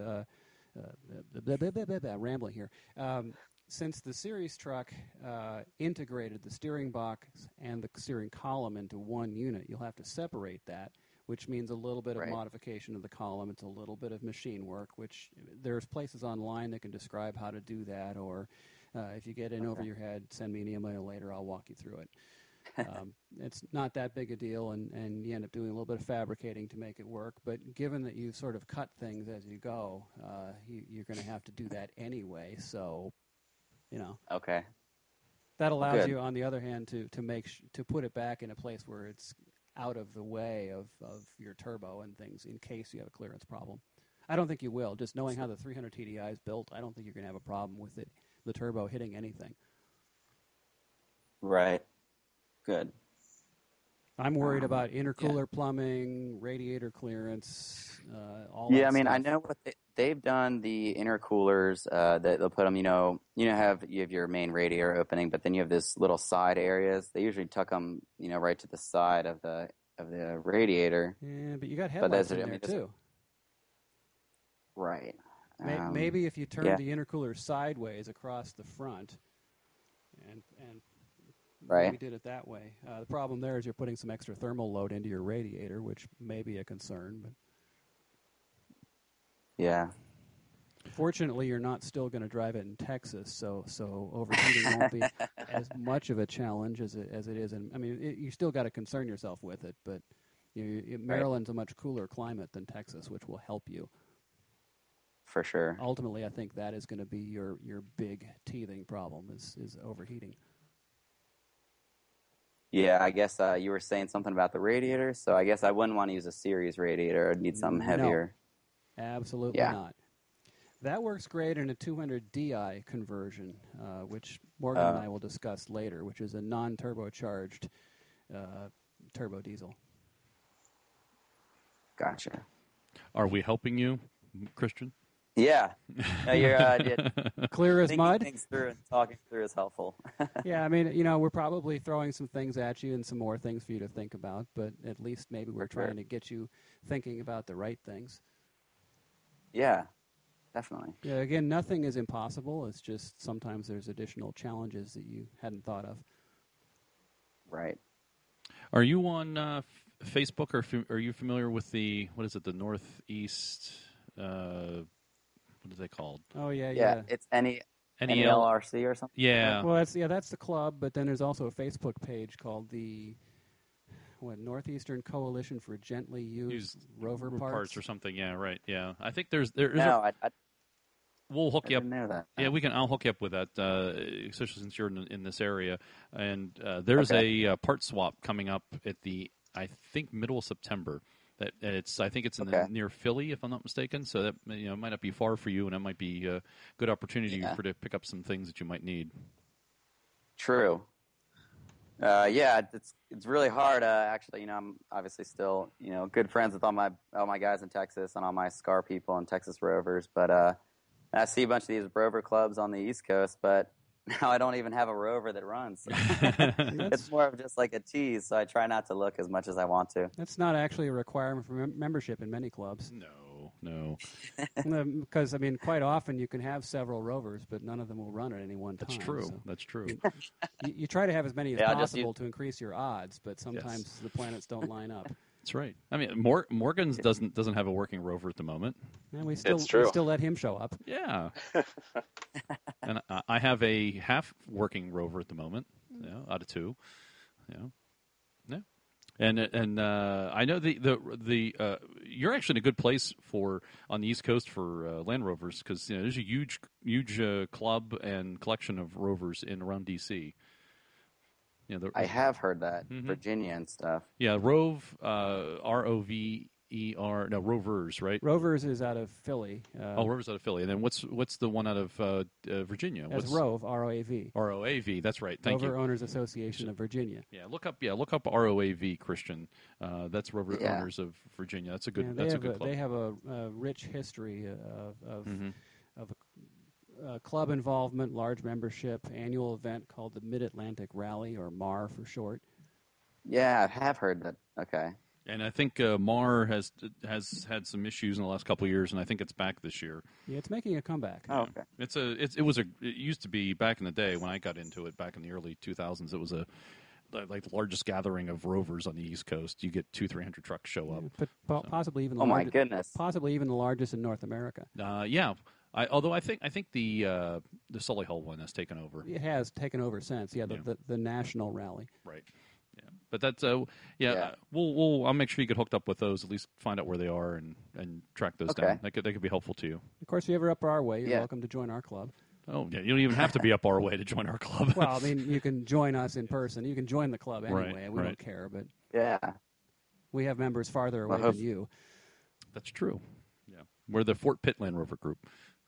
rambling here. Since the series truck integrated the steering box and the steering column into one unit, you'll have to separate that, which means a little bit of modification of the column. It's a little bit of machine work, which there's places online that can describe how to do that, or if you get in over your head, send me an email later. I'll walk you through it. It's not that big a deal, and you end up doing a little bit of fabricating to make it work. But given that you sort of cut things as you go, you're going to have to do that anyway. So, Okay. That allows you, on the other hand, to put it back in a place where it's out of the way of your turbo and things in case you have a clearance problem. I don't think you will. Just knowing how the 300 TDI is built, I don't think you're going to have a problem with the turbo hitting anything. Right. Good. I'm worried about intercooler plumbing, radiator clearance, all that stuff. Yeah, I mean, I know what they've done, the intercoolers, that they'll put them, you have your main radiator opening, but then you have this little side areas. They usually tuck them, right to the side of the radiator. Yeah, but you got headlights in there, too. Right. Maybe if you turn the intercooler sideways across the front and right. We did it that way. The problem there is you're putting some extra thermal load into your radiator, which may be a concern. But yeah. Fortunately, you're not still going to drive it in Texas, so overheating won't be as much of a challenge as it is. You still got to concern yourself with it, but Maryland's a much cooler climate than Texas, which will help you. For sure. Ultimately, I think that is going to be your big teething problem is overheating. Yeah, I guess you were saying something about the radiator, so I guess I wouldn't want to use a series radiator. I'd need something heavier. No, absolutely not. That works great in a 200 DI conversion, which Morgan and I will discuss later, which is a non-turbocharged turbo diesel. Gotcha. Are we helping you, Christian? Yeah. No, you're clear as mud. Things through and talking through is helpful. Yeah, we're probably throwing some things at you and some more things for you to think about, but at least maybe we're trying to get you thinking about the right things. Yeah, definitely. Yeah, again, nothing is impossible. It's just sometimes there's additional challenges that you hadn't thought of. Right. Are you on Facebook, or are you familiar with the Northeast? What is they called? Oh yeah. It's NELRC or something. Yeah. Well, that's the club, but then there's also a Facebook page called the Northeastern Coalition for Gently Used Rover Parts or something. Yeah, right. Yeah, I think there's we'll hook you up. Know that. Yeah, I'll hook you up with that, especially since you're in this area. And there's a part swap coming up at I think middle of September. I think it's near Philly, if I'm not mistaken. So that it might not be far for you, and it might be a good opportunity to pick up some things that you might need. True. It's really hard. Actually, I'm obviously still good friends with all my guys in Texas and all my SCAR people and Texas Rovers. But I see a bunch of these Rover clubs on the East Coast, but now I don't even have a Rover that runs. It's more of just like a tease, so I try not to look as much as I want to. That's not actually a requirement for membership in many clubs. No. Because, quite often you can have several Rovers, but none of them will run at any one time. That's true. You try to have as many as possible to increase your odds, but sometimes the planets don't line up. That's right. I mean, Morgan's doesn't have a working Rover at the moment. And we still let him show up. Yeah. And I have a half working Rover at the moment, out of 2. Yeah. And I know the you're actually in a good place on the East Coast for Land Rovers, because there's a huge club and collection of Rovers in around DC. I have heard that. Virginia and stuff. Yeah, Rove, Rover, no, Rovers, right? Rovers is out of Philly. Rovers out of Philly. And then what's the one out of Virginia? That's Rove, ROAV. ROAV, that's right. Thank you. Rover Owners Association of Virginia. Yeah, look up ROAV, Christian. That's Rover Owners of Virginia. That's a good club. They have a rich history of club involvement, large membership, annual event called the Mid-Atlantic Rally, or MAR for short. Yeah, I have heard that. Okay. And I think MAR has had some issues in the last couple of years, and I think it's back this year. Yeah, it's making a comeback. Oh, okay. It used to be back in the day when I got into it back in the early 2000s. It was like the largest gathering of Rovers on the East Coast. You get 200-300 trucks show up, but possibly even. My goodness! Possibly even the largest in North America. Yeah. Although I think the Solihull one has taken over. It has taken over since. Yeah, the national rally. Right. Yeah. But that's I'll make sure you get hooked up with those. At least find out where they are and track those down. They could be helpful to you. Of course, if you're ever up our way, you're welcome to join our club. Oh yeah, you don't even have to be up our way to join our club. Well, I mean, you can join us in person. You can join the club anyway. We don't care, but we have members farther away than you. That's true. Yeah, we're the Fort Pitt Land Rover group.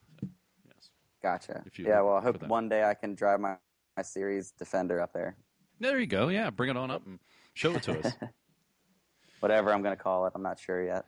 Gotcha. Well, I hope one day I can drive my series Defender up there. There you go. Yeah, bring it on up and show it to us. Whatever I'm going to call it, I'm not sure yet.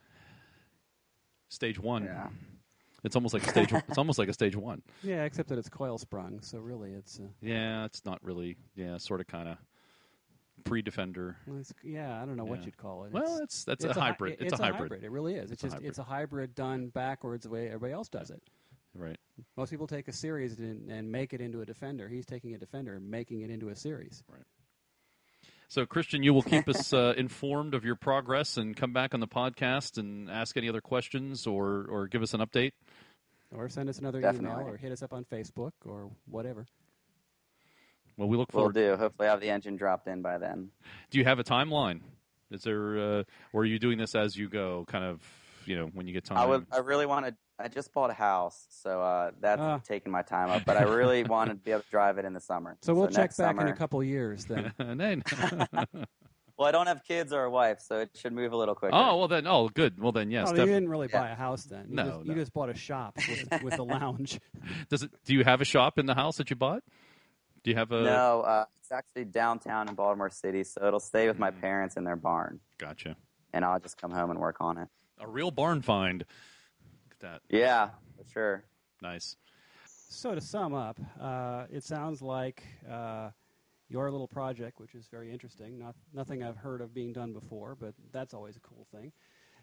Stage 1. Yeah. It's almost like a stage. It's almost like a stage 1. Yeah, except that it's coil sprung. So really, it's. Yeah, it's not really. Yeah, sort of, kind of pre-Defender. Well, I don't know what you'd call it. Well, it's a hybrid. It's a hybrid. It really is. It's a hybrid done backwards the way everybody else does it. Right. Most people take a series and make it into a Defender. He's taking a Defender and making it into a series. Right. So, Christian, you will keep us informed of your progress and come back on the podcast and ask any other questions or give us an update. Or send us another email or hit us up on Facebook or whatever. Well, we look forward. We'll do. Hopefully I have the engine dropped in by then. Do you have a timeline? Is there, or are you doing this as you go, kind of, when you get time? I really wanted. I just bought a house, so that's taking my time up. But I really wanted to be able to drive it in the summer. So we'll check back in a couple of years then. Well, I don't have kids or a wife, so it should move a little quicker. Oh, well then. Oh, good. Well then, yes. You didn't really buy a house then. You No. just bought a shop with a lounge. Do you have a shop in the house that you bought? Do you have a? No, it's actually downtown in Baltimore City, so it'll stay with my parents in their barn. Gotcha. And I'll just come home and work on it. A real barn find. That. Yeah, for sure. Nice. So to sum up, it sounds like your little project, which is very interesting, nothing I've heard of being done before, but that's always a cool thing.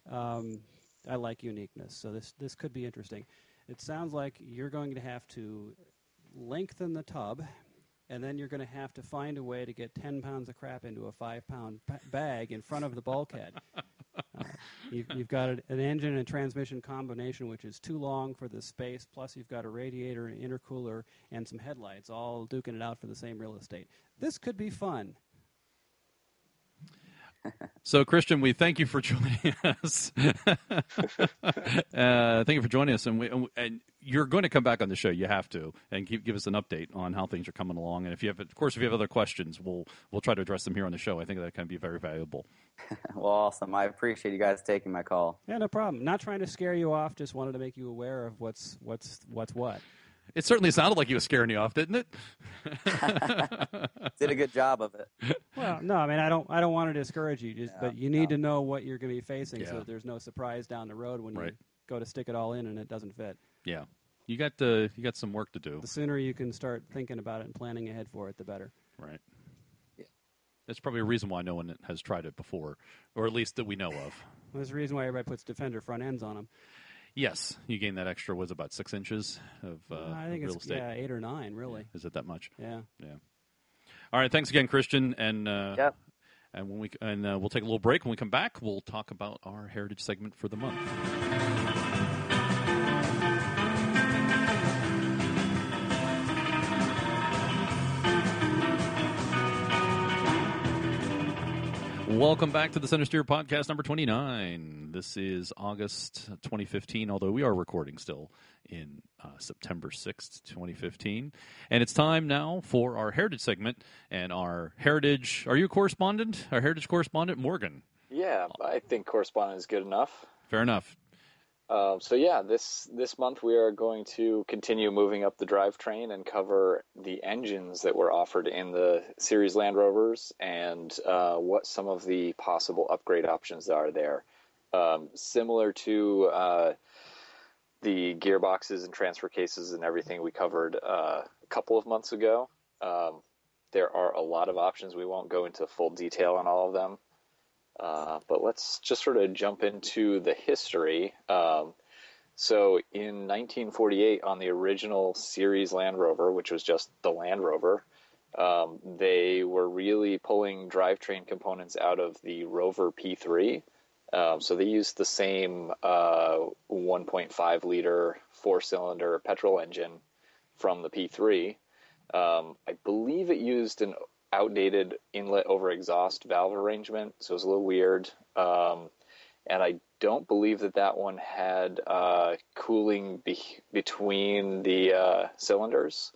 I like uniqueness, so this could be interesting. It sounds like you're going to have to lengthen the tub, and then you're going to have to find a way to get 10 pounds of crap into a 5-pound bag in front of the bulkhead. You've got an engine and transmission combination which is too long for the space, plus you've got a radiator, an intercooler, and some headlights, all duking it out for the same real estate. This could be fun. So, Christian, we thank you for joining us. Thank you for joining us, and you're going to come back on the show. You have to, and give us an update on how things are coming along. And if you have other questions, we'll try to address them here on the show. I think that can be very valuable. Well, awesome. I appreciate you guys taking my call. Yeah, no problem. Not trying to scare you off. Just wanted to make you aware of what's what. It certainly sounded like you were scaring you off, didn't it? Did a good job of it. Well, no, I mean, I don't want to discourage you, but you need to know what you're going to be facing, so that there's no surprise down the road when you go to stick it all in and it doesn't fit. Yeah, you got some work to do. The sooner you can start thinking about it and planning ahead for it, the better. Right. Yeah. That's probably a reason why no one has tried it before, or at least that we know of. Well, there's a reason why everybody puts Defender front ends on them. Yes, you gain that extra, was about 6 inches of I think real it's estate. 8 or 9, really. Is it that much? Yeah. Yeah. All right, thanks again, Christian, and And we'll take a little break. When we come back, we'll talk about our Heritage segment for the month. Welcome back to the Center Steer Podcast number 29. This is August 2015, although we are recording still in September 6th, 2015. And it's time now for our Heritage segment and our Heritage... Are you a correspondent? Our Heritage correspondent, Morgan. Yeah, I think correspondent is good enough. Fair enough. This month we are going to continue moving up the drivetrain and cover the engines that were offered in the Series Land Rovers and what some of the possible upgrade options are there. Similar to the gearboxes and transfer cases and everything we covered a couple of months ago, there are a lot of options. We won't go into full detail on all of them. But let's just sort of jump into the history. So in 1948, on the original Series Land Rover, which was just the Land Rover, they were really pulling drivetrain components out of the Rover P3. So they used the same 1.5-liter four-cylinder petrol engine from the P3. I believe it used an outdated inlet over exhaust valve arrangement, so it was a little weird. And I don't believe that one had cooling between the cylinders.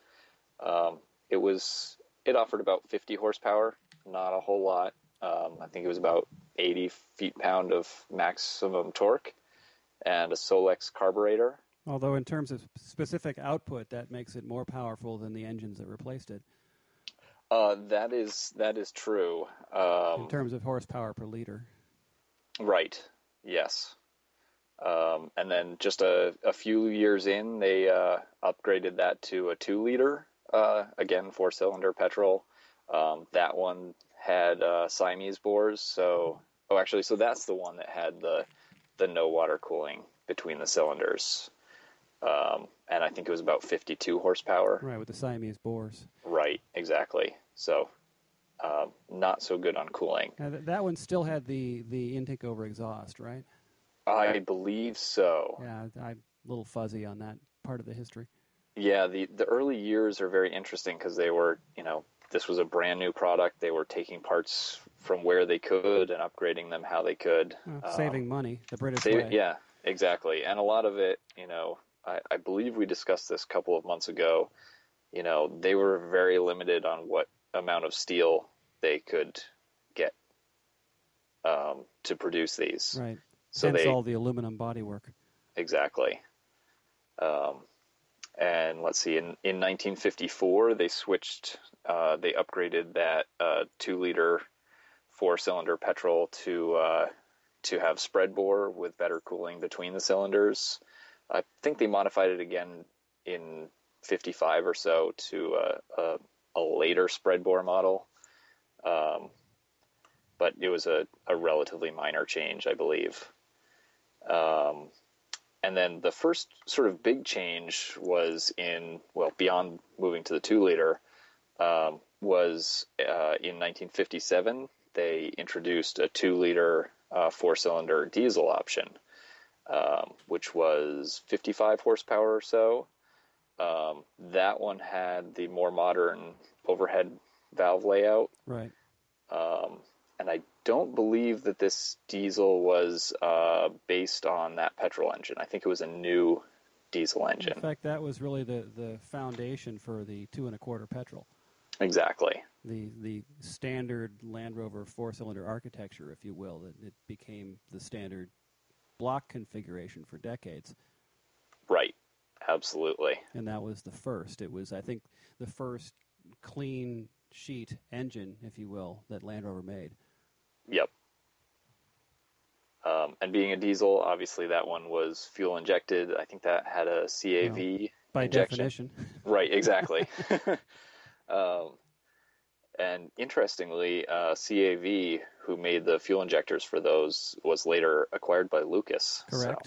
It offered about 50 horsepower, not a whole lot. I think it was about 80 feet-pound of maximum torque, and a Solex carburetor. Although in terms of specific output, that makes it more powerful than the engines that replaced it. That is true. In terms of horsepower per liter. Right. Yes. And then just a few years in, they upgraded that to a 2-liter, again, 4-cylinder petrol. That one had Siamese bores. So that's the one that had the no water cooling between the cylinders. And I think it was about 52 horsepower. Right, with the Siamese bores. Right, exactly. So not so good on cooling. That one still had the intake over exhaust, right? I believe so. Yeah, I'm a little fuzzy on that part of the history. Yeah, the early years are very interesting because they were, this was a brand new product. They were taking parts from where they could and upgrading them how they could. Saving money, the British way. Yeah, exactly. And a lot of it, I believe we discussed this a couple of months ago, they were very limited on what amount of steel they could get to produce these. Right. So hence all the aluminum bodywork. Exactly. And let's see, in 1954, they switched, they upgraded that 2-liter 4-cylinder petrol to have spread bore with better cooling between the cylinders. I think they modified it again in 55 or so to a later spread bore model. But it was a relatively minor change, I believe. And then the first sort of big change was beyond moving to the 2-liter, was in 1957. They introduced a 2-liter 4-cylinder diesel option, which was 55 horsepower or so. That one had the more modern overhead valve layout. Right. And I don't believe that this diesel was based on that petrol engine. I think it was a new diesel engine. In fact, that was really the foundation for the 2 1/4 petrol. Exactly. The standard Land Rover 4-cylinder architecture, if you will, it became the standard block configuration for decades. Right. Absolutely. And that was the first. It was, I think, the first clean sheet engine, if you will, that Land Rover made. Yep. And being a diesel, obviously that one was fuel injected. I think that had a CAV by injection. Definition. Right, exactly. And interestingly, CAV, who made the fuel injectors for those, was later acquired by Lucas. Correct.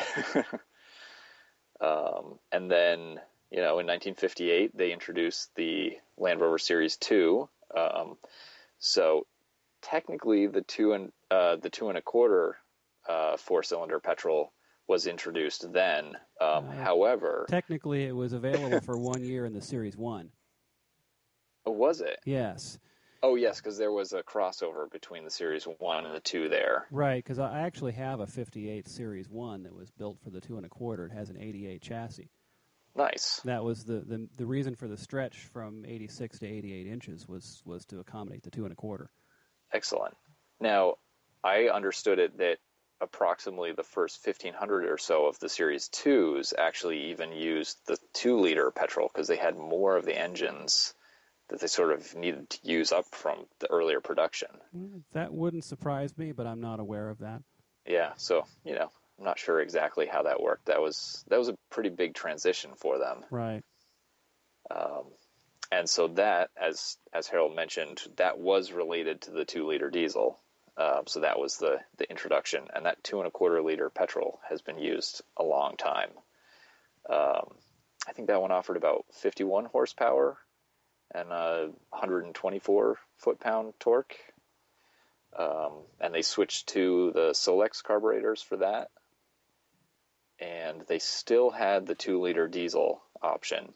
So. And then, in 1958, they introduced the Land Rover Series 2. So technically the two and a quarter 4-cylinder petrol was introduced then. However, technically it was available for 1 year in the Series 1. Oh, was it? Yes. Oh, yes, because there was a crossover between the Series 1 and the 2 there. Right, because I actually have a 58 Series 1 that was built for the 2 1/4. It has an 88 chassis. Nice. That was the reason for the stretch from 86 to 88 inches was to accommodate the 2 1/4. Excellent. Now, I understood it that approximately the first 1,500 or so of the Series 2s actually even used the 2-liter petrol because they had more of the engines that they sort of needed to use up from the earlier production. That wouldn't surprise me, but I'm not aware of that. Yeah, so, I'm not sure exactly how that worked. That was a pretty big transition for them. Right. And so that, as Harold mentioned, that was related to the 2-liter diesel. So that was the introduction. And that 2 1/4-liter petrol has been used a long time. I think that one offered about 51 horsepower and 124 foot-pound torque. And they switched to the Solex carburetors for that. And they still had the 2-liter diesel option.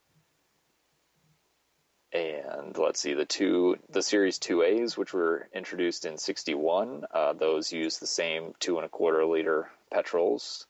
And let's see, the Series 2As, which were introduced in 61, those used the same 2 1/4-liter petrols.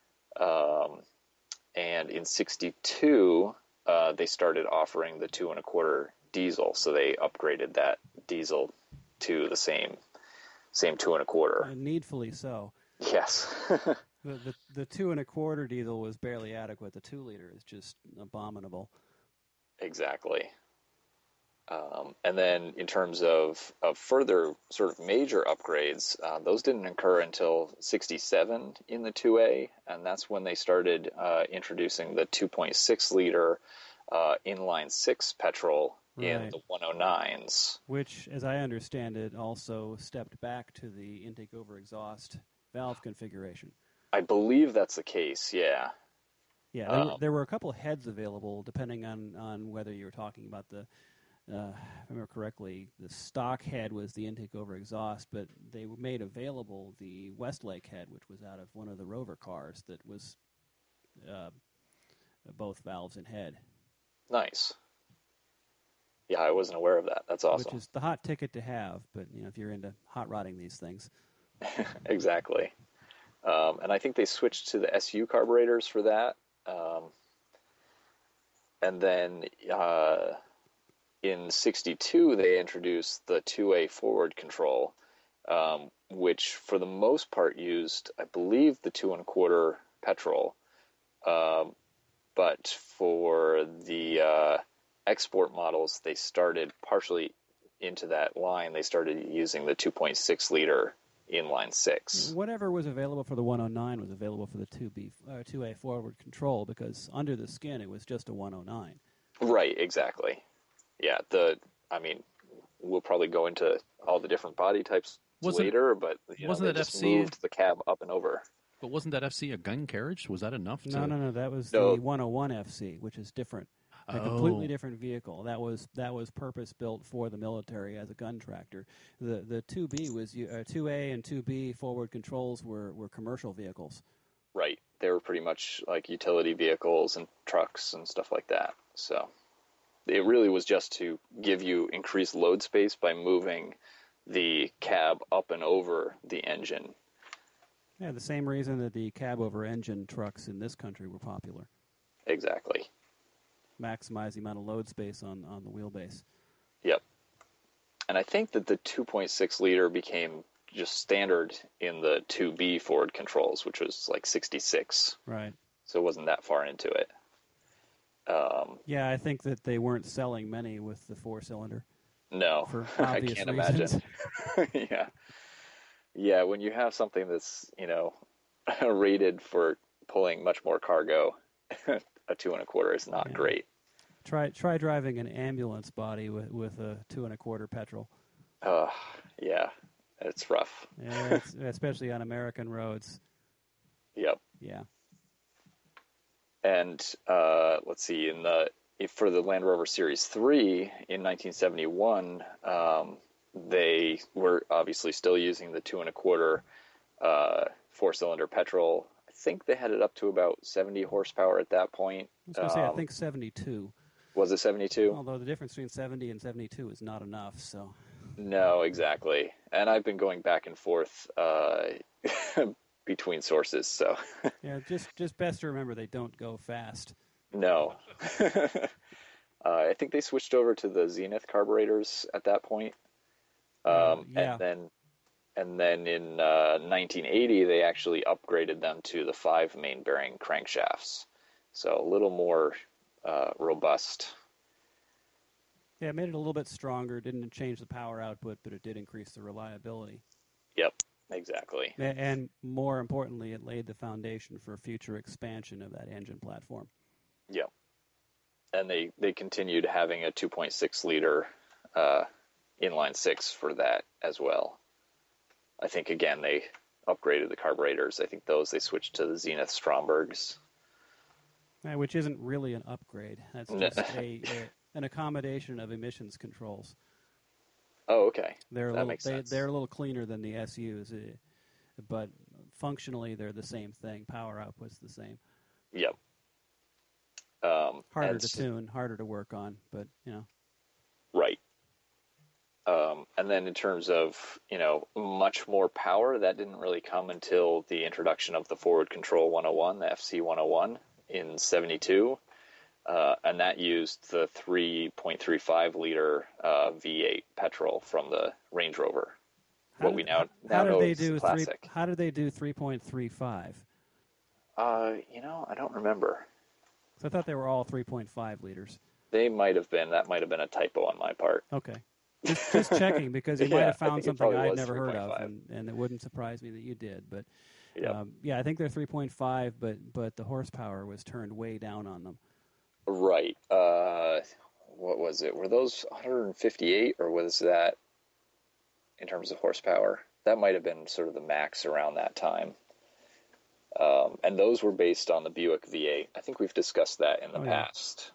And in 62, they started offering the 2 1/4 diesel, so they upgraded that diesel to the same 2 1/4. Needfully so. Yes. the 2 1/4 diesel was barely adequate. The 2-liter is just abominable. Exactly. And then in terms of further sort of major upgrades, those didn't occur until 67 in the 2A, and that's when they started introducing the 2.6-liter inline 6 petrol in the 109s. Which, as I understand it, also stepped back to the intake over exhaust valve configuration. I believe that's the case, yeah. Yeah, there were a couple of heads available, depending on whether you were talking about the... if I remember correctly, the stock head was the intake over exhaust, but they made available the Westlake head, which was out of one of the Rover cars that was both valves and head. Nice. Yeah, I wasn't aware of that. That's awesome. Which is the hot ticket to have, but if you're into hot rodding these things. Exactly. And I think they switched to the SU carburetors for that. And then... in 62, they introduced the 2A forward control, which for the most part used, I believe, the 2 1/4 petrol. But for the export models, they started partially into that line. They started using the 2.6-liter inline 6. Whatever was available for the 109 was available for the 2A forward control, because under the skin it was just a 109. Right, exactly. Yeah, we'll probably go into all the different body types later, but wasn't they that just FC moved the cab up and over. But wasn't that FC a gun carriage? Was that enough? No. That was the 101 FC, which is different. A completely different vehicle. That was purpose built for the military as a gun tractor. The 2B was 2A and 2B forward controls were commercial vehicles. Right. They were pretty much like utility vehicles and trucks and stuff like that. So it really was just to give you increased load space by moving the cab up and over the engine. Yeah, the same reason that the cab over engine trucks in this country were popular. Exactly. Maximize the amount of load space on the wheelbase. Yep. And I think that the 2.6-liter became just standard in the 2B forward controls, which was like 66. Right. So it wasn't that far into it. Yeah, I think that they weren't selling many with the 4-cylinder. No, for I obvious can't reasons. imagine. Yeah, when you have something that's, rated for pulling much more cargo, a 2 1/4 is not great. Try driving an ambulance body with a 2 1/4 petrol. Yeah, it's rough. Yeah, especially on American roads. Yep. Yeah. And let's see, for the Land Rover Series 3 in 1971, they were obviously still using the 2.25 4-cylinder petrol. I think they had it up to about 70 horsepower at that point. I was going to say, I think 72. Was it 72? Although the difference between 70 and 72 is not enough, so... No, exactly. And I've been going back and forth between sources, so... Yeah, just best to remember they don't go fast. No. I think they switched over to the Zenith carburetors at that point. Yeah. And then in 1980, they actually upgraded them to the 5 main bearing crankshafts. So a little more robust. Yeah, it made it a little bit stronger. It didn't change the power output, but it did increase the reliability. Yep, exactly. And more importantly, it laid the foundation for future expansion of that engine platform. Yep. And they continued having a 2.6 liter inline 6 for that as well. I think, again, they upgraded the carburetors. I think they switched to the Zenith Strombergs. Which isn't really an upgrade. That's just an accommodation of emissions controls. Oh, okay. That makes sense. They're a little cleaner than the SUs, but functionally they're the same thing. Power output's the same. Yep. Harder to tune, harder to work on, but, Right. And then in terms of, much more power, that didn't really come until the introduction of the Forward Control 101, the FC 101, in 72. And that used the 3.35 liter V8 petrol from the Range Rover. What we now know is the classic. How did they do 3.35? I don't remember. So I thought they were all 3.5 liters. They might have been. That might have been a typo on my part. Okay. Just checking, because you might have found something I'd never 3.5. heard of, and it wouldn't surprise me that you did. But Yep. I think they're 3.5, but the horsepower was turned way down on them. Right. What was it? Were those 158, or was that in terms of horsepower? That might have been sort of the max around that time. And those were based on the Buick V8. I think we've discussed that in the past.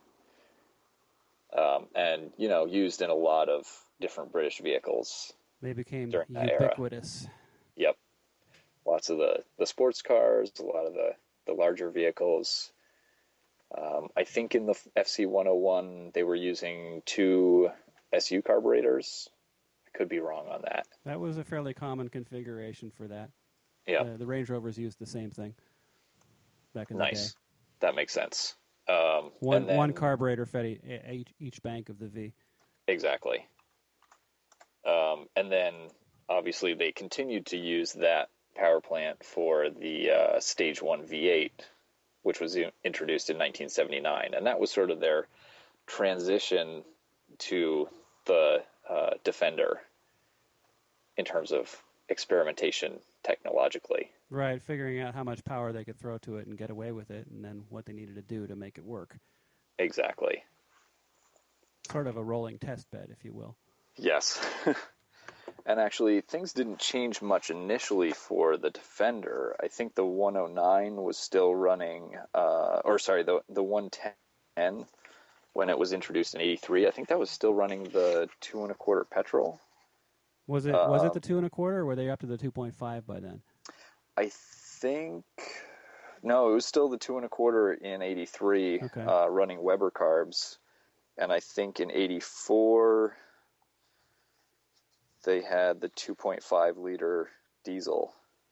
And, used in a lot of different British vehicles. They became during that ubiquitous. Era. Yep. Lots of the sports cars, a lot of the larger vehicles. I think in the FC 101, they were using 2 SU carburetors. I could be wrong on that. That was a fairly common configuration for that. Yeah. The Range Rovers used the same thing back in the day. Nice. That makes sense. One carburetor fed each bank of the V. Exactly. And then, obviously, they continued to use that power plant for the Stage 1 V8, which was introduced in 1979. And that was sort of their transition to the Defender in terms of experimentation technologically. Right, figuring out how much power they could throw to it and get away with it, and then what they needed to do to make it work. Exactly. Sort of a rolling test bed, if you will. Yes. And actually, things didn't change much initially for the Defender. I think the 109 was still running, the 110, when it was introduced in 83, I think that was still running the 2.25 petrol. Was it the 2.25, or were they up to the 2.5 by then? I think, no, it was still the 2.25 in 83, okay. Running Weber carbs. And I think in 84, they had the 2.5 liter diesel.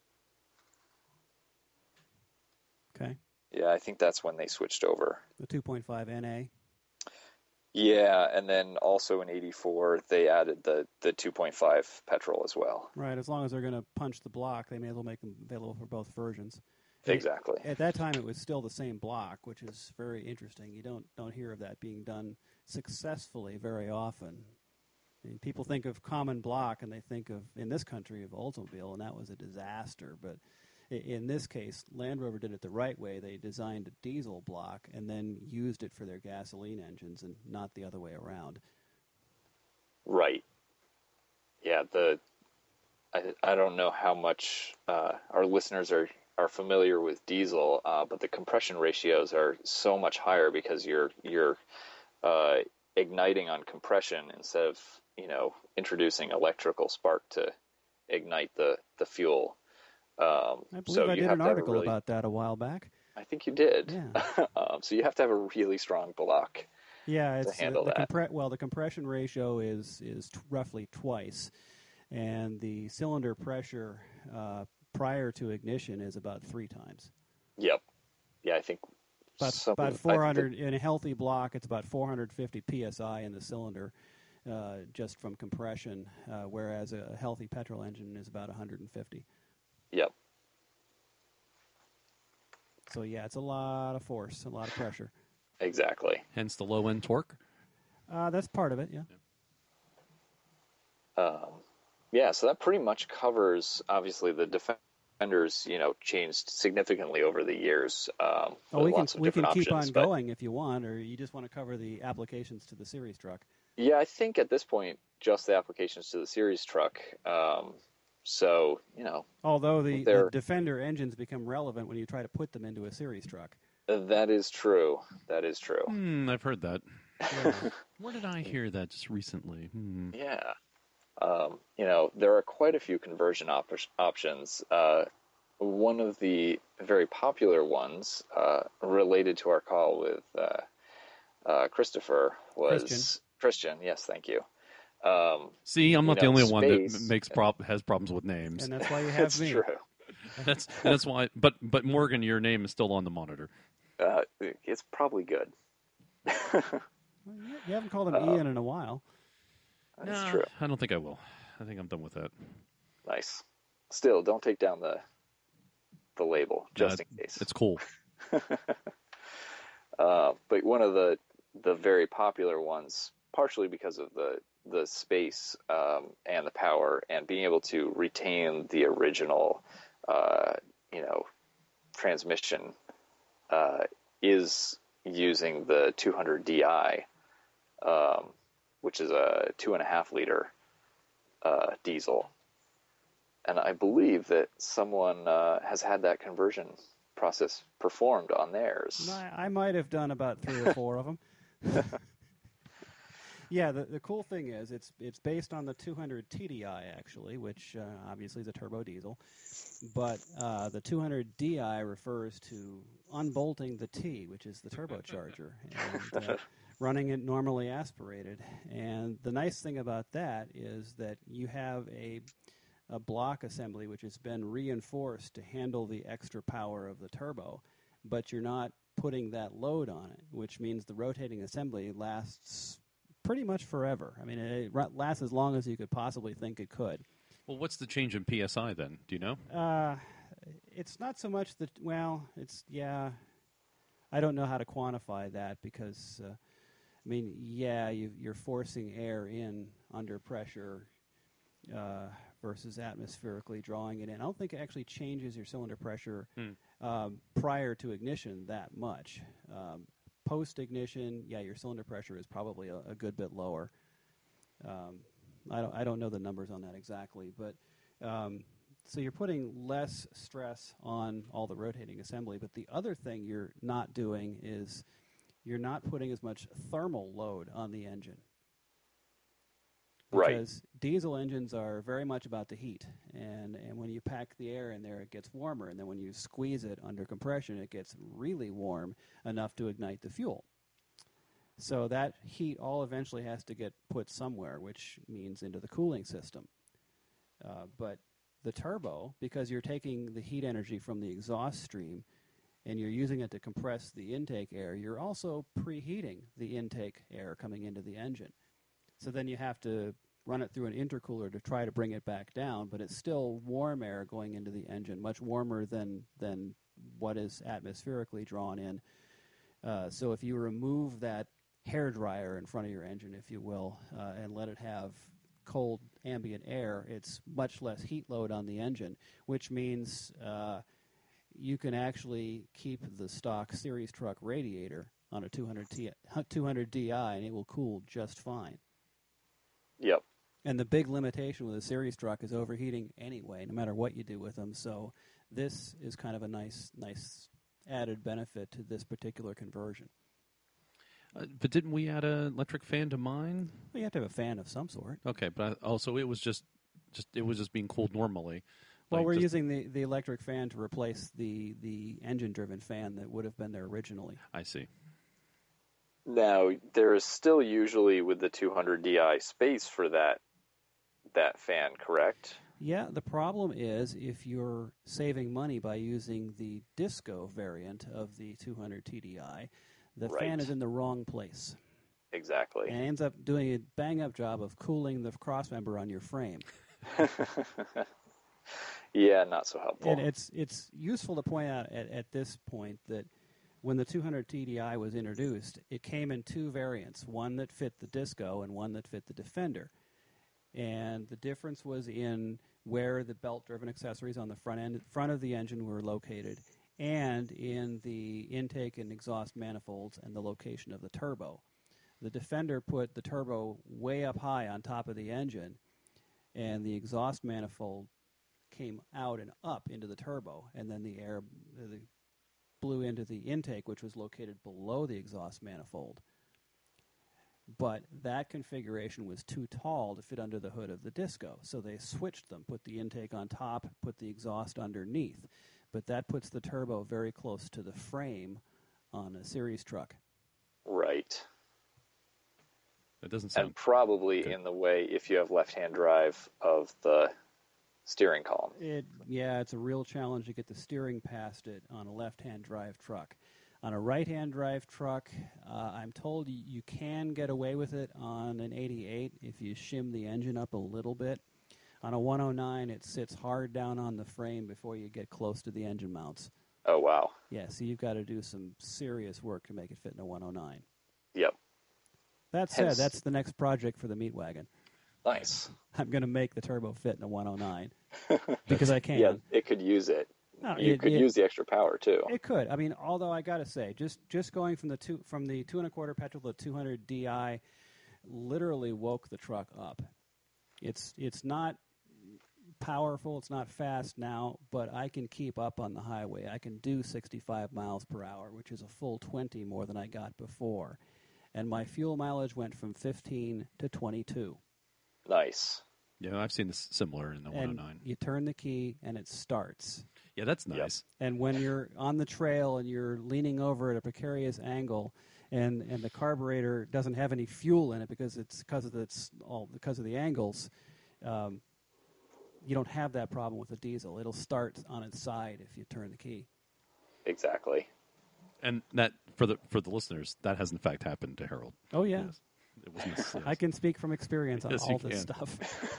Okay. Yeah, I think that's when they switched over. The 2.5 NA? Yeah, and then also in 84, they added the 2.5 petrol as well. Right, as long as they're going to punch the block, they may as well make them available for both versions. Exactly. At that time, it was still the same block, which is very interesting. You don't hear of that being done successfully very often. I mean, people think of common block, and they think of, in this country, of Oldsmobile, and that was a disaster. But in this case, Land Rover did it the right way. They designed a diesel block and then used it for their gasoline engines, and not the other way around. Right. Yeah, I don't know how much our listeners are familiar with diesel, but the compression ratios are so much higher because you're igniting on compression instead of introducing electrical spark to ignite the fuel. I believe I did an article about that a while back. I think you did. Yeah. So you have to have a really strong block. Yeah, to handle that. The compression ratio is roughly twice, and the cylinder pressure prior to ignition is about 3 times. Yep. Yeah, I think about 400 in a healthy block. It's about 450 psi in the cylinder, just from compression, whereas a healthy petrol engine is about 150. Yep. So yeah, it's a lot of force, a lot of pressure. Exactly. Hence the low end torque. That's part of it. Yeah. Yeah. So that pretty much covers, obviously, the Defenders. Changed significantly over the years. We can keep on going if you want, or you just want to cover the applications to the series truck. Yeah, I think at this point, just the applications to the series truck. So, Although the Defender engines become relevant when you try to put them into a series truck. That is true. That is true. I've heard that. Yeah. Where did I hear that just recently? Yeah. There are quite a few conversion options. One of the very popular ones related to our call with Christopher was Christian. Yes, thank you. See, I'm not the only one that has problems with names, and that's why you have me. True. That's why. But Morgan, your name is still on the monitor. It's probably good. You haven't called him Ian in a while. That's true. I don't think I will. I think I'm done with that. Nice. Still, don't take down the label, just in case. It's cool. But one of the very popular ones, partially because of the space and the power, and being able to retain the original, transmission, is using the 200DI, which is a 2.5 liter diesel. And I believe that someone has had that conversion process performed on theirs. I might have done about 3 or 4 of them. Yeah, the cool thing is it's based on the 200 TDI, actually, which obviously is a turbo diesel. But the 200 DI refers to unbolting the T, which is the turbocharger, and running it normally aspirated. And the nice thing about that is that you have a block assembly which has been reinforced to handle the extra power of the turbo, but you're not putting that load on it, which means the rotating assembly lasts pretty much forever. I mean, it lasts as long as you could possibly think it could. Well, what's the change in PSI then? Do you know? It's not so much that, I don't know how to quantify that because, you're forcing air in under pressure versus atmospherically drawing it in. I don't think it actually changes your cylinder pressure prior to ignition that much. Post-ignition, your cylinder pressure is probably a good bit lower. I don't know the numbers on that exactly, but so you're putting less stress on all the rotating assembly. But the other thing you're not doing is you're not putting as much thermal load on the engine. Because diesel engines are very much about the heat, and when you pack the air in there, it gets warmer, and then when you squeeze it under compression, it gets really warm enough to ignite the fuel. So that heat all eventually has to get put somewhere, which means into the cooling system. But the turbo, because you're taking the heat energy from the exhaust stream and you're using it to compress the intake air, you're also preheating the intake air coming into the engine. So then you have to run it through an intercooler to try to bring it back down, but it's still warm air going into the engine, much warmer than what is atmospherically drawn in. So if you remove that hairdryer in front of your engine, if you will, and let it have cold ambient air, it's much less heat load on the engine, which means you can actually keep the stock series truck radiator on a 200 DI, and it will cool just fine. Yep. And the big limitation with a series truck is overheating anyway, no matter what you do with them. So this is kind of a nice added benefit to this particular conversion. But didn't we add an electric fan to mine? Well, you have to have a fan of some sort. Okay, but also it was just being cooled normally. Well, we're using the electric fan to replace the engine-driven fan that would have been there originally. I see. Now, there is still usually with the 200DI space for that fan, correct? Yeah, the problem is if you're saving money by using the Disco variant of the 200 TDI, the fan is in the wrong place. Exactly. And ends up doing a bang-up job of cooling the crossmember on your frame. Yeah, not so helpful. And it's useful to point out at this point that when the 200 TDI was introduced, it came in two variants, one that fit the Disco and one that fit the Defender. And the difference was in where the belt-driven accessories on the front of the engine were located, and in the intake and exhaust manifolds and the location of the turbo. The Defender put the turbo way up high on top of the engine, and the exhaust manifold came out and up into the turbo, and then the air blew into the intake, which was located below the exhaust manifold. But that configuration was too tall to fit under the hood of the Disco, so they switched them, put the intake on top, put the exhaust underneath. But that puts the turbo very close to the frame on a series truck. Right. That doesn't sound... And probably good. In the way, if you have left-hand drive of the steering column. It's a real challenge to get the steering past it on a left-hand drive truck. On a right-hand drive truck, I'm told you can get away with it on an 88 if you shim the engine up a little bit. On a 109, it sits hard down on the frame before you get close to the engine mounts. Oh, wow. Yeah, so you've got to do some serious work to make it fit in a 109. Yep. That said, that's the next project for the Meat Wagon. Nice. I'm going to make the turbo fit in a 109 because I can. Yeah, it could use it. No, you could use the extra power too. It could. I mean, although I got to say, just going from the 2.25 petrol to 200 DI, literally woke the truck up. It's not powerful. It's not fast now, but I can keep up on the highway. I can do 65 miles per hour, which is a full 20 more than I got before, and my fuel mileage went from 15 to 22. Nice. Yeah, I've seen this similar in the 109. You turn the key and it starts. Yeah, that's nice. Yep. And when you're on the trail and you're leaning over at a precarious angle, and the carburetor doesn't have any fuel in it because of the angles, you don't have that problem with the diesel. It'll start on its side if you turn the key. Exactly. And that for the listeners, that has in fact happened to Harold. Oh yeah. Yes. It wasn't yes. I can speak from experience on yes, all this stuff.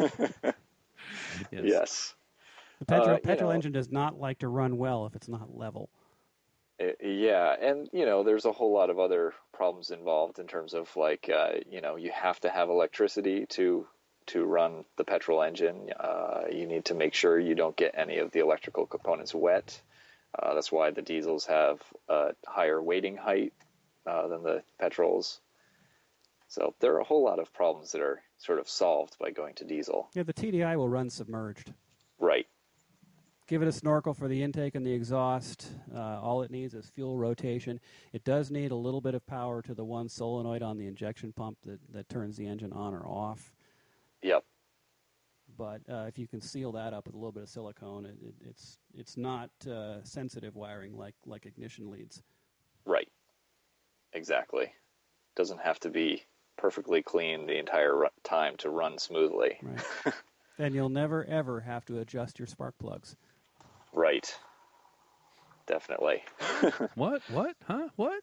Yes. The petrol engine does not like to run well if it's not level. Yeah, and there's a whole lot of other problems involved in terms of you have to have electricity to run the petrol engine. You need to make sure you don't get any of the electrical components wet. That's why the diesels have a higher waiting height than the petrols. So there are a whole lot of problems that are sort of solved by going to diesel. Yeah, the TDI will run submerged. Right. Give it a snorkel for the intake and the exhaust. All it needs is fuel rotation. It does need a little bit of power to the one solenoid on the injection pump that turns the engine on or off. Yep. But if you can seal that up with a little bit of silicone, it's not sensitive wiring like ignition leads. Right. Exactly. Doesn't have to be perfectly clean the entire time to run smoothly. Right. And you'll never, ever have to adjust your spark plugs. Right. Definitely. What? Huh? What?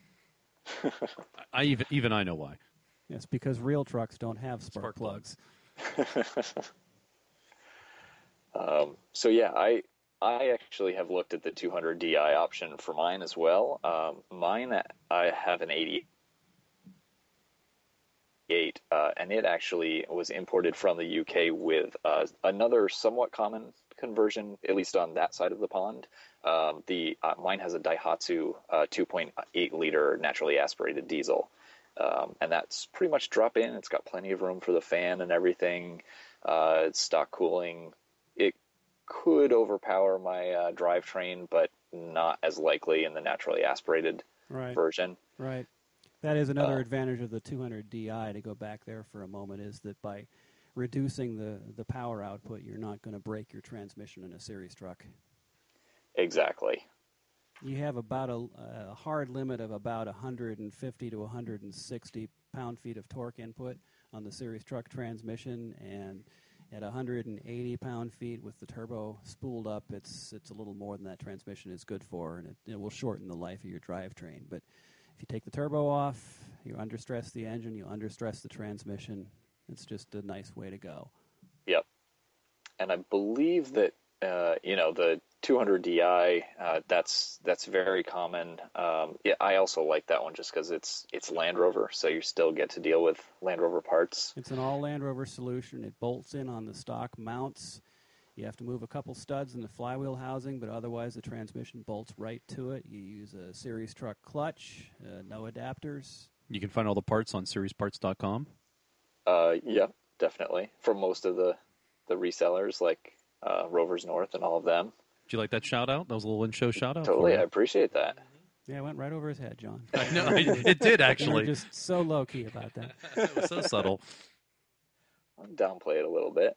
I know why. Yes, because real trucks don't have spark plugs. So yeah, I actually have looked at the 200 DI option for mine as well. Mine, I have an 88, and it actually was imported from the UK with another somewhat common conversion, at least on that side of the pond. Mine has a Daihatsu 2.8 liter naturally aspirated diesel, and that's pretty much drop in. It's got plenty of room for the fan and everything. It's stock cooling. It could overpower my drivetrain, but not as likely in the naturally aspirated version. Right. That is another advantage of the 200DI, to go back there for a moment, is that by reducing the power output, you're not going to break your transmission in a series truck. Exactly. You have about a hard limit of about 150 to 160 pound-feet of torque input on the series truck transmission, and at 180 pound-feet with the turbo spooled up, it's a little more than that transmission is good for, and it will shorten the life of your drivetrain. But if you take the turbo off, you understress the engine, you understress the transmission. It's just a nice way to go. Yep. And I believe that the 200DI, that's very common. Yeah, I also like that one just because it's Land Rover, so you still get to deal with Land Rover parts. It's an all Land Rover solution. It bolts in on the stock mounts. You have to move a couple studs in the flywheel housing, but otherwise the transmission bolts right to it. You use a series truck clutch, no adapters. You can find all the parts on seriesparts.com. Yeah, definitely. For most of the resellers, like Rovers North and all of them. Did you like that shout-out? That was a little in-show shout-out. Totally, I appreciate that. Yeah, it went right over his head, John. No, it did, actually. You were just so low-key about that. It was so subtle. I'll downplay it a little bit.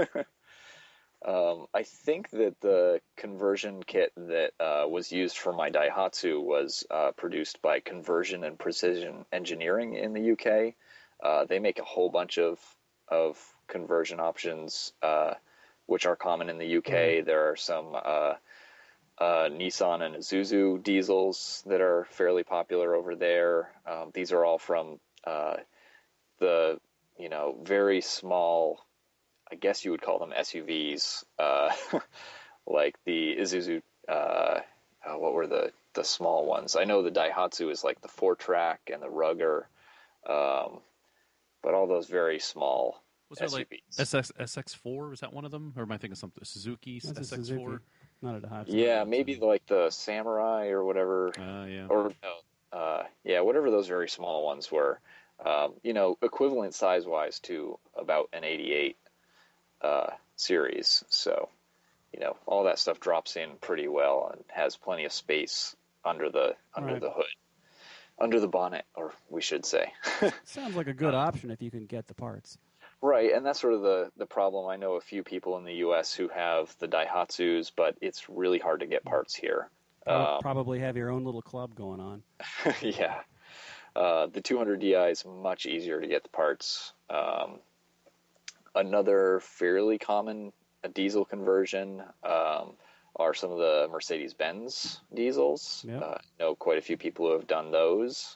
I think that the conversion kit that was used for my Daihatsu was produced by Conversion and Precision Engineering in the UK. They make a whole bunch of conversion options, which are common in the UK. Mm-hmm. There are some Nissan and Isuzu diesels that are fairly popular over there. These are all from the very small, I guess you would call them SUVs, like the Isuzu. What were the small ones? I know the Daihatsu is like the 4-track and the Rugger, but all those very small was there SUVs. Like SX4? Was that one of them? Or am I thinking of something? Suzuki That's SX4? a Suzuki, not a Daihatsu. Yeah, maybe like the Samurai or whatever. Yeah. Or whatever those very small ones were. Equivalent size-wise to about an 88 series. So, all that stuff drops in pretty well and has plenty of space under the hood, under the bonnet, or we should say. Sounds like a good option if you can get the parts. Right, and that's sort of the problem. I know a few people in the U.S. who have the Daihatsus, but it's really hard to get parts here. Probably have your own little club going on. Yeah. The 200DI is much easier to get the parts. Another fairly common diesel conversion are some of the Mercedes-Benz diesels. Yep. I know quite a few people who have done those.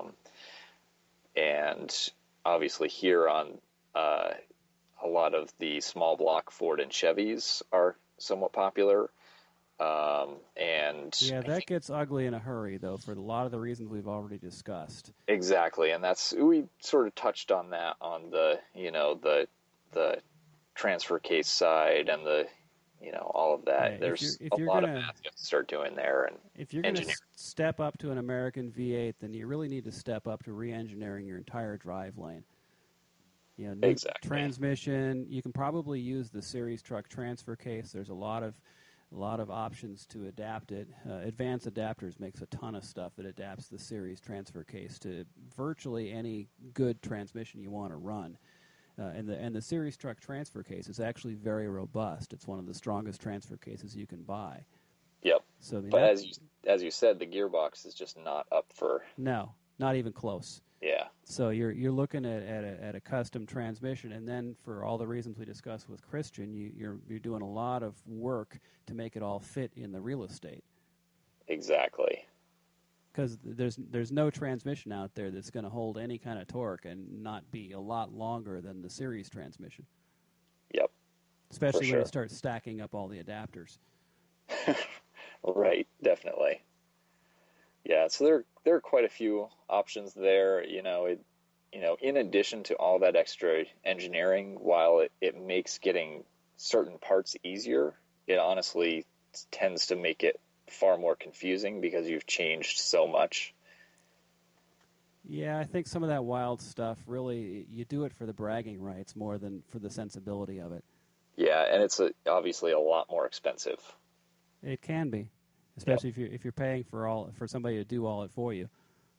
And obviously here on a lot of the small block Ford and Chevys are somewhat popular. And yeah, that gets ugly in a hurry, though, for a lot of the reasons we've already discussed. Exactly, and we sort of touched on that on the the transfer case side and the all of that. Yeah, There's a lot of math you have to start doing there. And if you're going to step up to an American V8, then you really need to step up to re-engineering your entire drive lane. New exactly. Transmission. You can probably use the series truck transfer case. There's a lot of options to adapt it. Advanced Adapters makes a ton of stuff that adapts the series transfer case to virtually any good transmission you want to run. And the series truck transfer case is actually very robust. It's one of the strongest transfer cases you can buy. Yep. So, but as you said, the gearbox is just not up for. No, not even close. Yeah. So you're looking at a custom transmission, and then for all the reasons we discussed with Christian, you're doing a lot of work to make it all fit in the real estate. Exactly. Because there's no transmission out there that's going to hold any kind of torque and not be a lot longer than the series transmission. Yep. Especially when you start stacking up all the adapters. Right, definitely. Yeah, so there are quite a few options there. In addition to all that extra engineering, while it makes getting certain parts easier, it honestly tends to make it far more confusing because you've changed so much. Yeah, I think some of that wild stuff, really, you do it for the bragging rights more than for the sensibility of it. Yeah, and it's obviously a lot more expensive. It can be, especially if you're paying for somebody to do all it for you.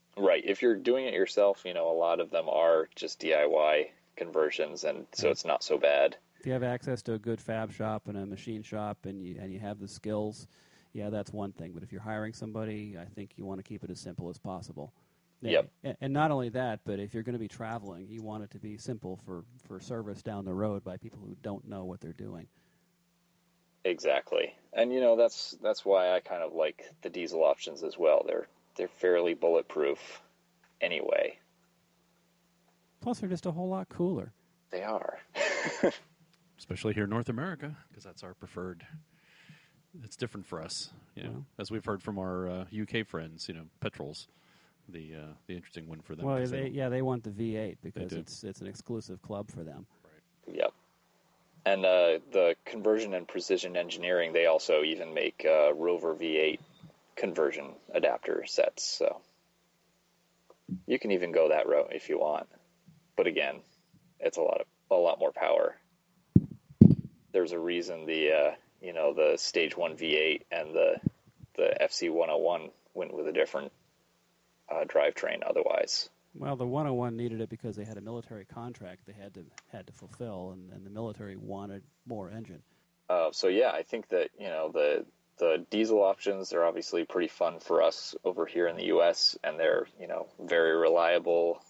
Right. If you're doing it yourself, a lot of them are just DIY conversions, and so it's not so bad. If you have access to a good fab shop and a machine shop and you have the skills, yeah, that's one thing. But if you're hiring somebody, I think you want to keep it as simple as possible. Yep. And not only that, but if you're going to be traveling, you want it to be simple for service down the road by people who don't know what they're doing. Exactly. And that's why I kind of like the diesel options as well. They're fairly bulletproof anyway. Plus they're just a whole lot cooler. They are. Especially here in North America, because that's our preferred. It's different for us, as we've heard from our UK friends, petrol's the interesting one for them. Well, they want the V8 because it's an exclusive club for them. Right. Yep. And the conversion and precision engineering, they also even make Rover V8 conversion adapter sets. So you can even go that route if you want. But again, it's a lot more power. There's a reason the Stage 1 V8 and the FC101 went with a different drivetrain otherwise. Well, the 101 needed it because they had a military contract they had to fulfill, and the military wanted more engine. So yeah, I think that the diesel options are obviously pretty fun for us over here in the U.S. and they're very reliable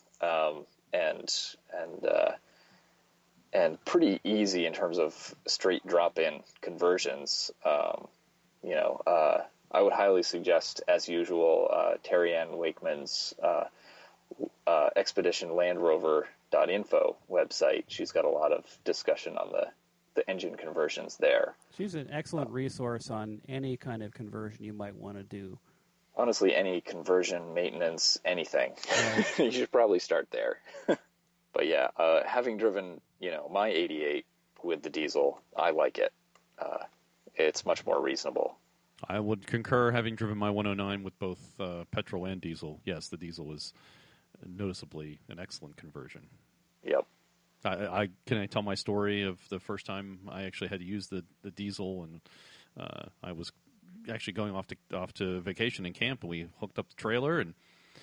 and pretty easy in terms of straight drop-in conversions. I would highly suggest, as usual, Terry Ann Wakeman's expeditionlandrover.info website. She's got a lot of discussion on the engine conversions there. She's an excellent resource on any kind of conversion you might want to do. Honestly, any conversion, maintenance, anything. Right. You should probably start there. But yeah, having driven, my 88 with the diesel, I like it. It's much more reasonable. I would concur, having driven my 109 with both petrol and diesel. Yes, the diesel is noticeably an excellent conversion. Yep. Can I tell my story of the first time I actually had to use the diesel, and I was actually going off to vacation in camp, and we hooked up the trailer, and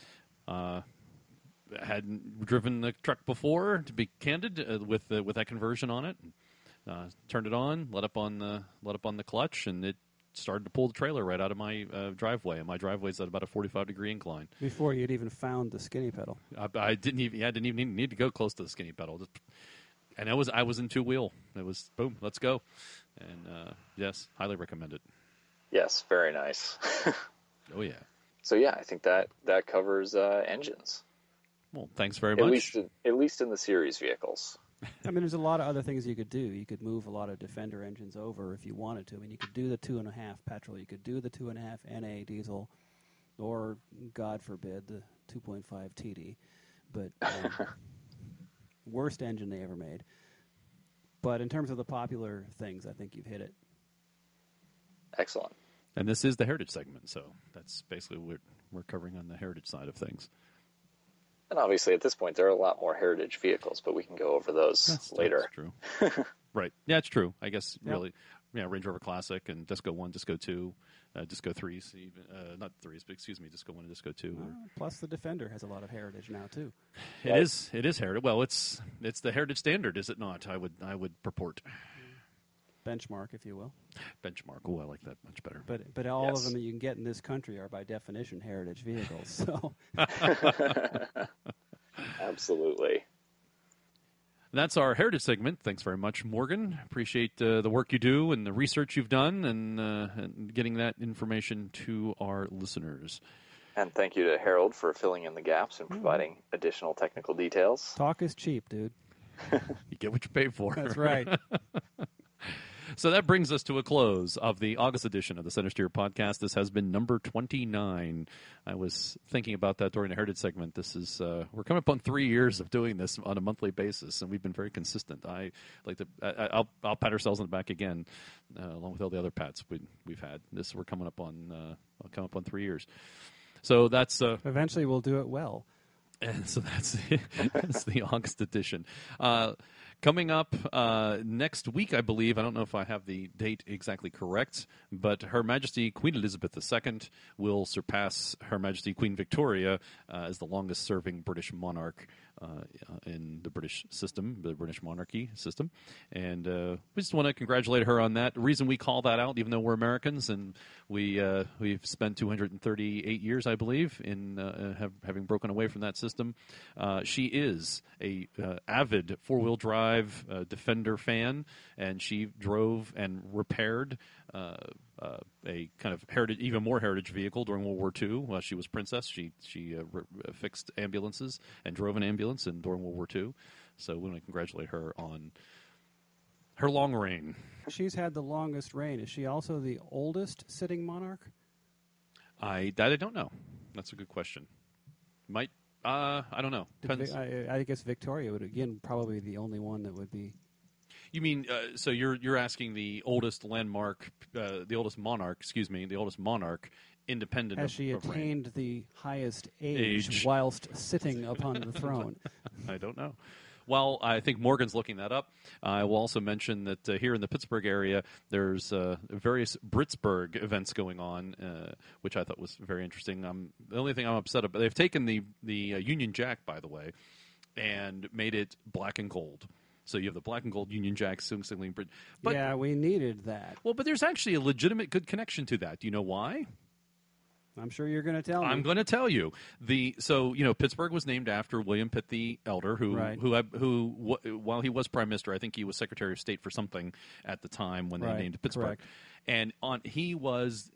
hadn't driven the truck before, to be candid, with that conversion on it. Turned it on, let up on the clutch, and it started to pull the trailer right out of my driveway, and my driveway's at about a 45-degree incline. Before you'd even found the skinny pedal. I didn't even need to go close to the skinny pedal. And I was in two-wheel. It was, boom, let's go. And yes, highly recommend it. Yes, very nice. Oh, yeah. So, yeah, I think that covers engines. Well, thanks very much. At least in the series vehicles. I mean, there's a lot of other things you could do. You could move a lot of Defender engines over if you wanted to. I mean, you could do the 2.5 petrol. You could do the 2.5 NA diesel, or, God forbid, the 2.5 TD. But worst engine they ever made. But in terms of the popular things, I think you've hit it. Excellent. And this is the Heritage segment, so that's basically what we're covering on the Heritage side of things. And obviously, at this point, there are a lot more Heritage vehicles, but we can go over those later. That's true. Right. Yeah, it's true. I guess, really, Range Rover Classic and Disco 1, Disco 2, Disco 3s, even, not 3s, but excuse me, Disco 1 and Disco 2. Plus, the Defender has a lot of Heritage now, too. It is Heritage. Well, it's the Heritage standard, is it not? I would purport. Benchmark, if you will. Benchmark. Oh, I like that much better. But all of them that you can get in this country are by definition Heritage vehicles. So. Absolutely. That's our Heritage segment. Thanks very much, Morgan. Appreciate the work you do and the research you've done and getting that information to our listeners. And thank you to Harold for filling in the gaps and providing additional technical details. Talk is cheap, dude. You get what you pay for. That's right. So that brings us to a close of the August edition of the Center Steer podcast. This has been number 29. I was thinking about that during the Heritage segment. This is we're coming up on 3 years of doing this on a monthly basis, and we've been very consistent. I like to. I'll pat ourselves on the back again, along with all the other pats we've had. We're coming up on 3 years. So that's eventually we'll do it well. And so that's the August edition. Coming up next week, I believe, I don't know if I have the date exactly correct, but Her Majesty Queen Elizabeth II will surpass Her Majesty Queen Victoria as the longest-serving British monarch in the British system, the British monarchy system. And we just want to congratulate her on that. The reason we call that out, even though we're Americans, and we've spent 238 years, I believe, in having broken away from that system. She is a avid four-wheel drive Defender fan, and she drove and repaired a kind of heritage, even more heritage vehicle during World War II. While she was princess, she fixed ambulances and drove an ambulance during World War II. So we want to congratulate her on her long reign. She's had the longest reign. Is she also the oldest sitting monarch? I don't know. That's a good question. I don't know. I guess Victoria would, again, probably be the only one that would be. You mean, so you're asking the oldest monarch, the oldest monarch, independent Has she of attained reign? the highest age whilst sitting upon the throne? I don't know. Well, I think Morgan's looking that up. I will also mention that here in the Pittsburgh area, there's various Britsburg events going on, which I thought was very interesting. The only thing I'm upset about, they've taken the Union Jack, by the way, and made it black and gold. So you have the black and gold Union Jack signaling Brit. But, yeah, we needed that. Well, but there's actually a legitimate good connection to that. Do you know why? I'm sure you're going to tell me. I'm going to tell you. Pittsburgh was named after William Pitt the Elder, who while he was Prime Minister, I think he was Secretary of State for something at the time when they named Pittsburgh. Correct. And he was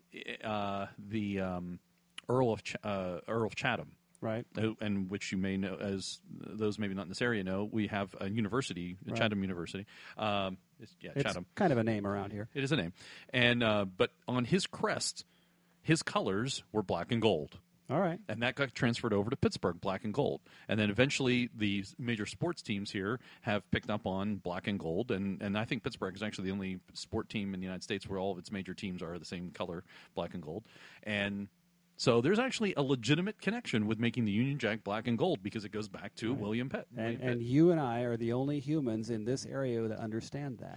the Earl of Chatham. Right. And which you may know, as those maybe not in this area know, we have a university, Chatham University. It's Chatham. Kind of a name around here. It is a name. And but on his crest, his colors were black and gold. All right. And that got transferred over to Pittsburgh, black and gold. And then eventually the major sports teams here have picked up on black and gold. And I think Pittsburgh is actually the only sport team in the United States where all of its major teams are the same color, black and gold. And so there's actually a legitimate connection with making the Union Jack black and gold because it goes back to William Pitt. And you and I are the only humans in this area that understand that.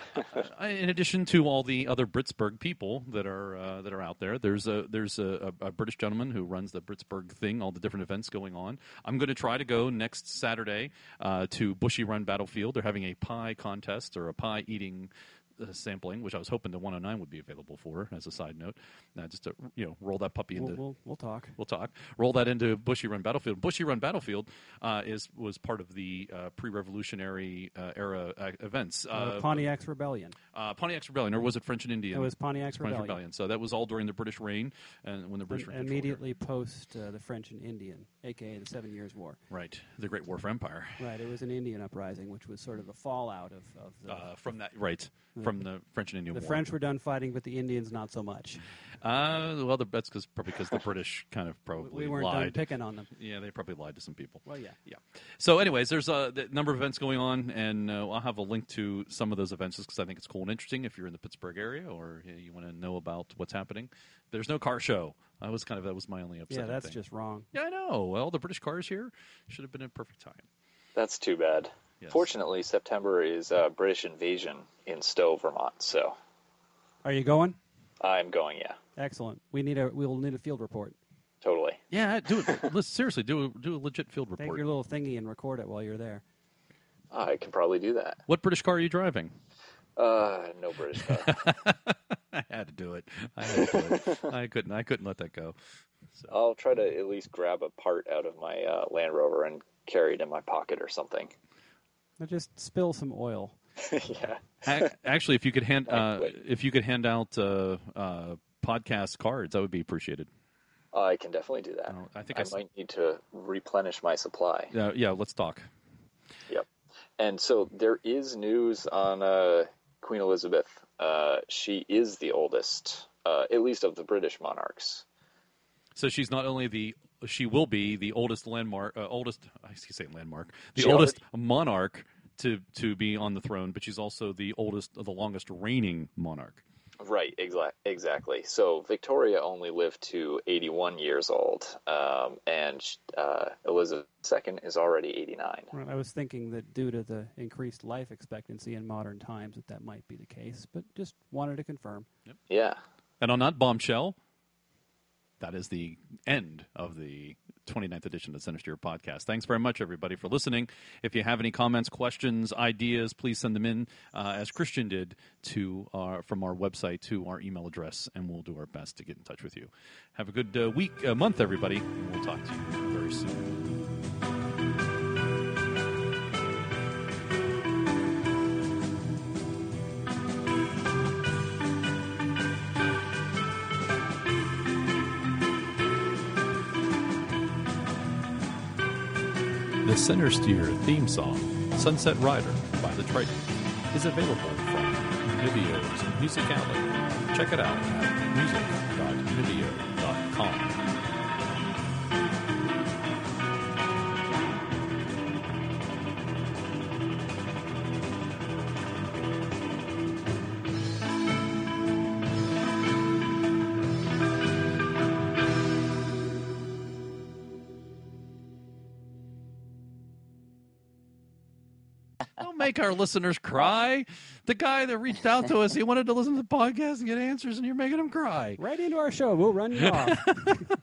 In addition to all the other Britsburg people that are out there, there's a British gentleman who runs the Britsburg thing, all the different events going on. I'm going to try to go next Saturday to Bushy Run Battlefield. They're having a pie contest or a pie eating sampling, which I was hoping the 109 would be available for. As a side note, just to roll that puppy into. We'll talk. We'll talk. Roll that into Bushy Run Battlefield. Bushy Run Battlefield was part of the pre-Revolutionary era events. Pontiac's Rebellion. Pontiac's Rebellion, or was it French and Indian? It was Pontiac's Rebellion. So that was all during the British reign, and when the British immediately post the French and Indian, a.k.a. the 7 Years' War. Right, the Great War for Empire. Right, it was an Indian uprising, which was sort of the fallout of the from that. Right. From the French and Indian War. The French were done fighting, but the Indians not so much. Well, that's probably because the British kind of probably we weren't lied. done picking on them. Yeah, they probably lied to some people. Well, yeah. So, anyways, there's a number of events going on, and I'll have a link to some of those events just because I think it's cool and interesting if you're in the Pittsburgh area or you want to know about what's happening. There's no car show. That was my only upset. Yeah, that's thing. just wrong. Yeah, I know. Well, the British cars here should have been a perfect time. That's too bad. Yes. Fortunately, September is British invasion in Stowe, Vermont. So, are you going? I'm going. Yeah. Excellent. We'll need a field report. Totally. Yeah, do it. Let's seriously do a legit field report. Take your little thingy and record it while you're there. I can probably do that. What British car are you driving? No British car. I had to do it. I couldn't let that go. So. I'll try to at least grab a part out of my Land Rover and carry it in my pocket or something. Or just spill some oil. Yeah. Actually, if you could hand out podcast cards, that would be appreciated. I can definitely do that. I think I might need to replenish my supply. Yeah, let's talk. Yep. And so there is news on Queen Elizabeth. She is the oldest, at least of the British monarchs. So she's not only she will be the oldest oldest monarch to be on the throne, but she's also the longest reigning monarch. Right, exactly. So Victoria only lived to 81 years old, and Elizabeth II is already 89. Well, I was thinking that due to the increased life expectancy in modern times that might be the case, but just wanted to confirm. Yep. Yeah. And on that bombshell, that is the end of the 29th edition of the Center Steer podcast. Thanks very much, everybody, for listening. If you have any comments, questions, ideas, please send them in, as Christian did, from our website to our email address, and we'll do our best to get in touch with you. Have a good month, everybody, and we'll talk to you very soon. The Center Steer theme song, Sunset Rider by the Tritons, is available from Videos and Music Alley. Check it out at music.video.com. Make our listeners cry. The guy that reached out to us, he wanted to listen to the podcast and get answers, and you're making him cry. Right into our show. We'll run you off.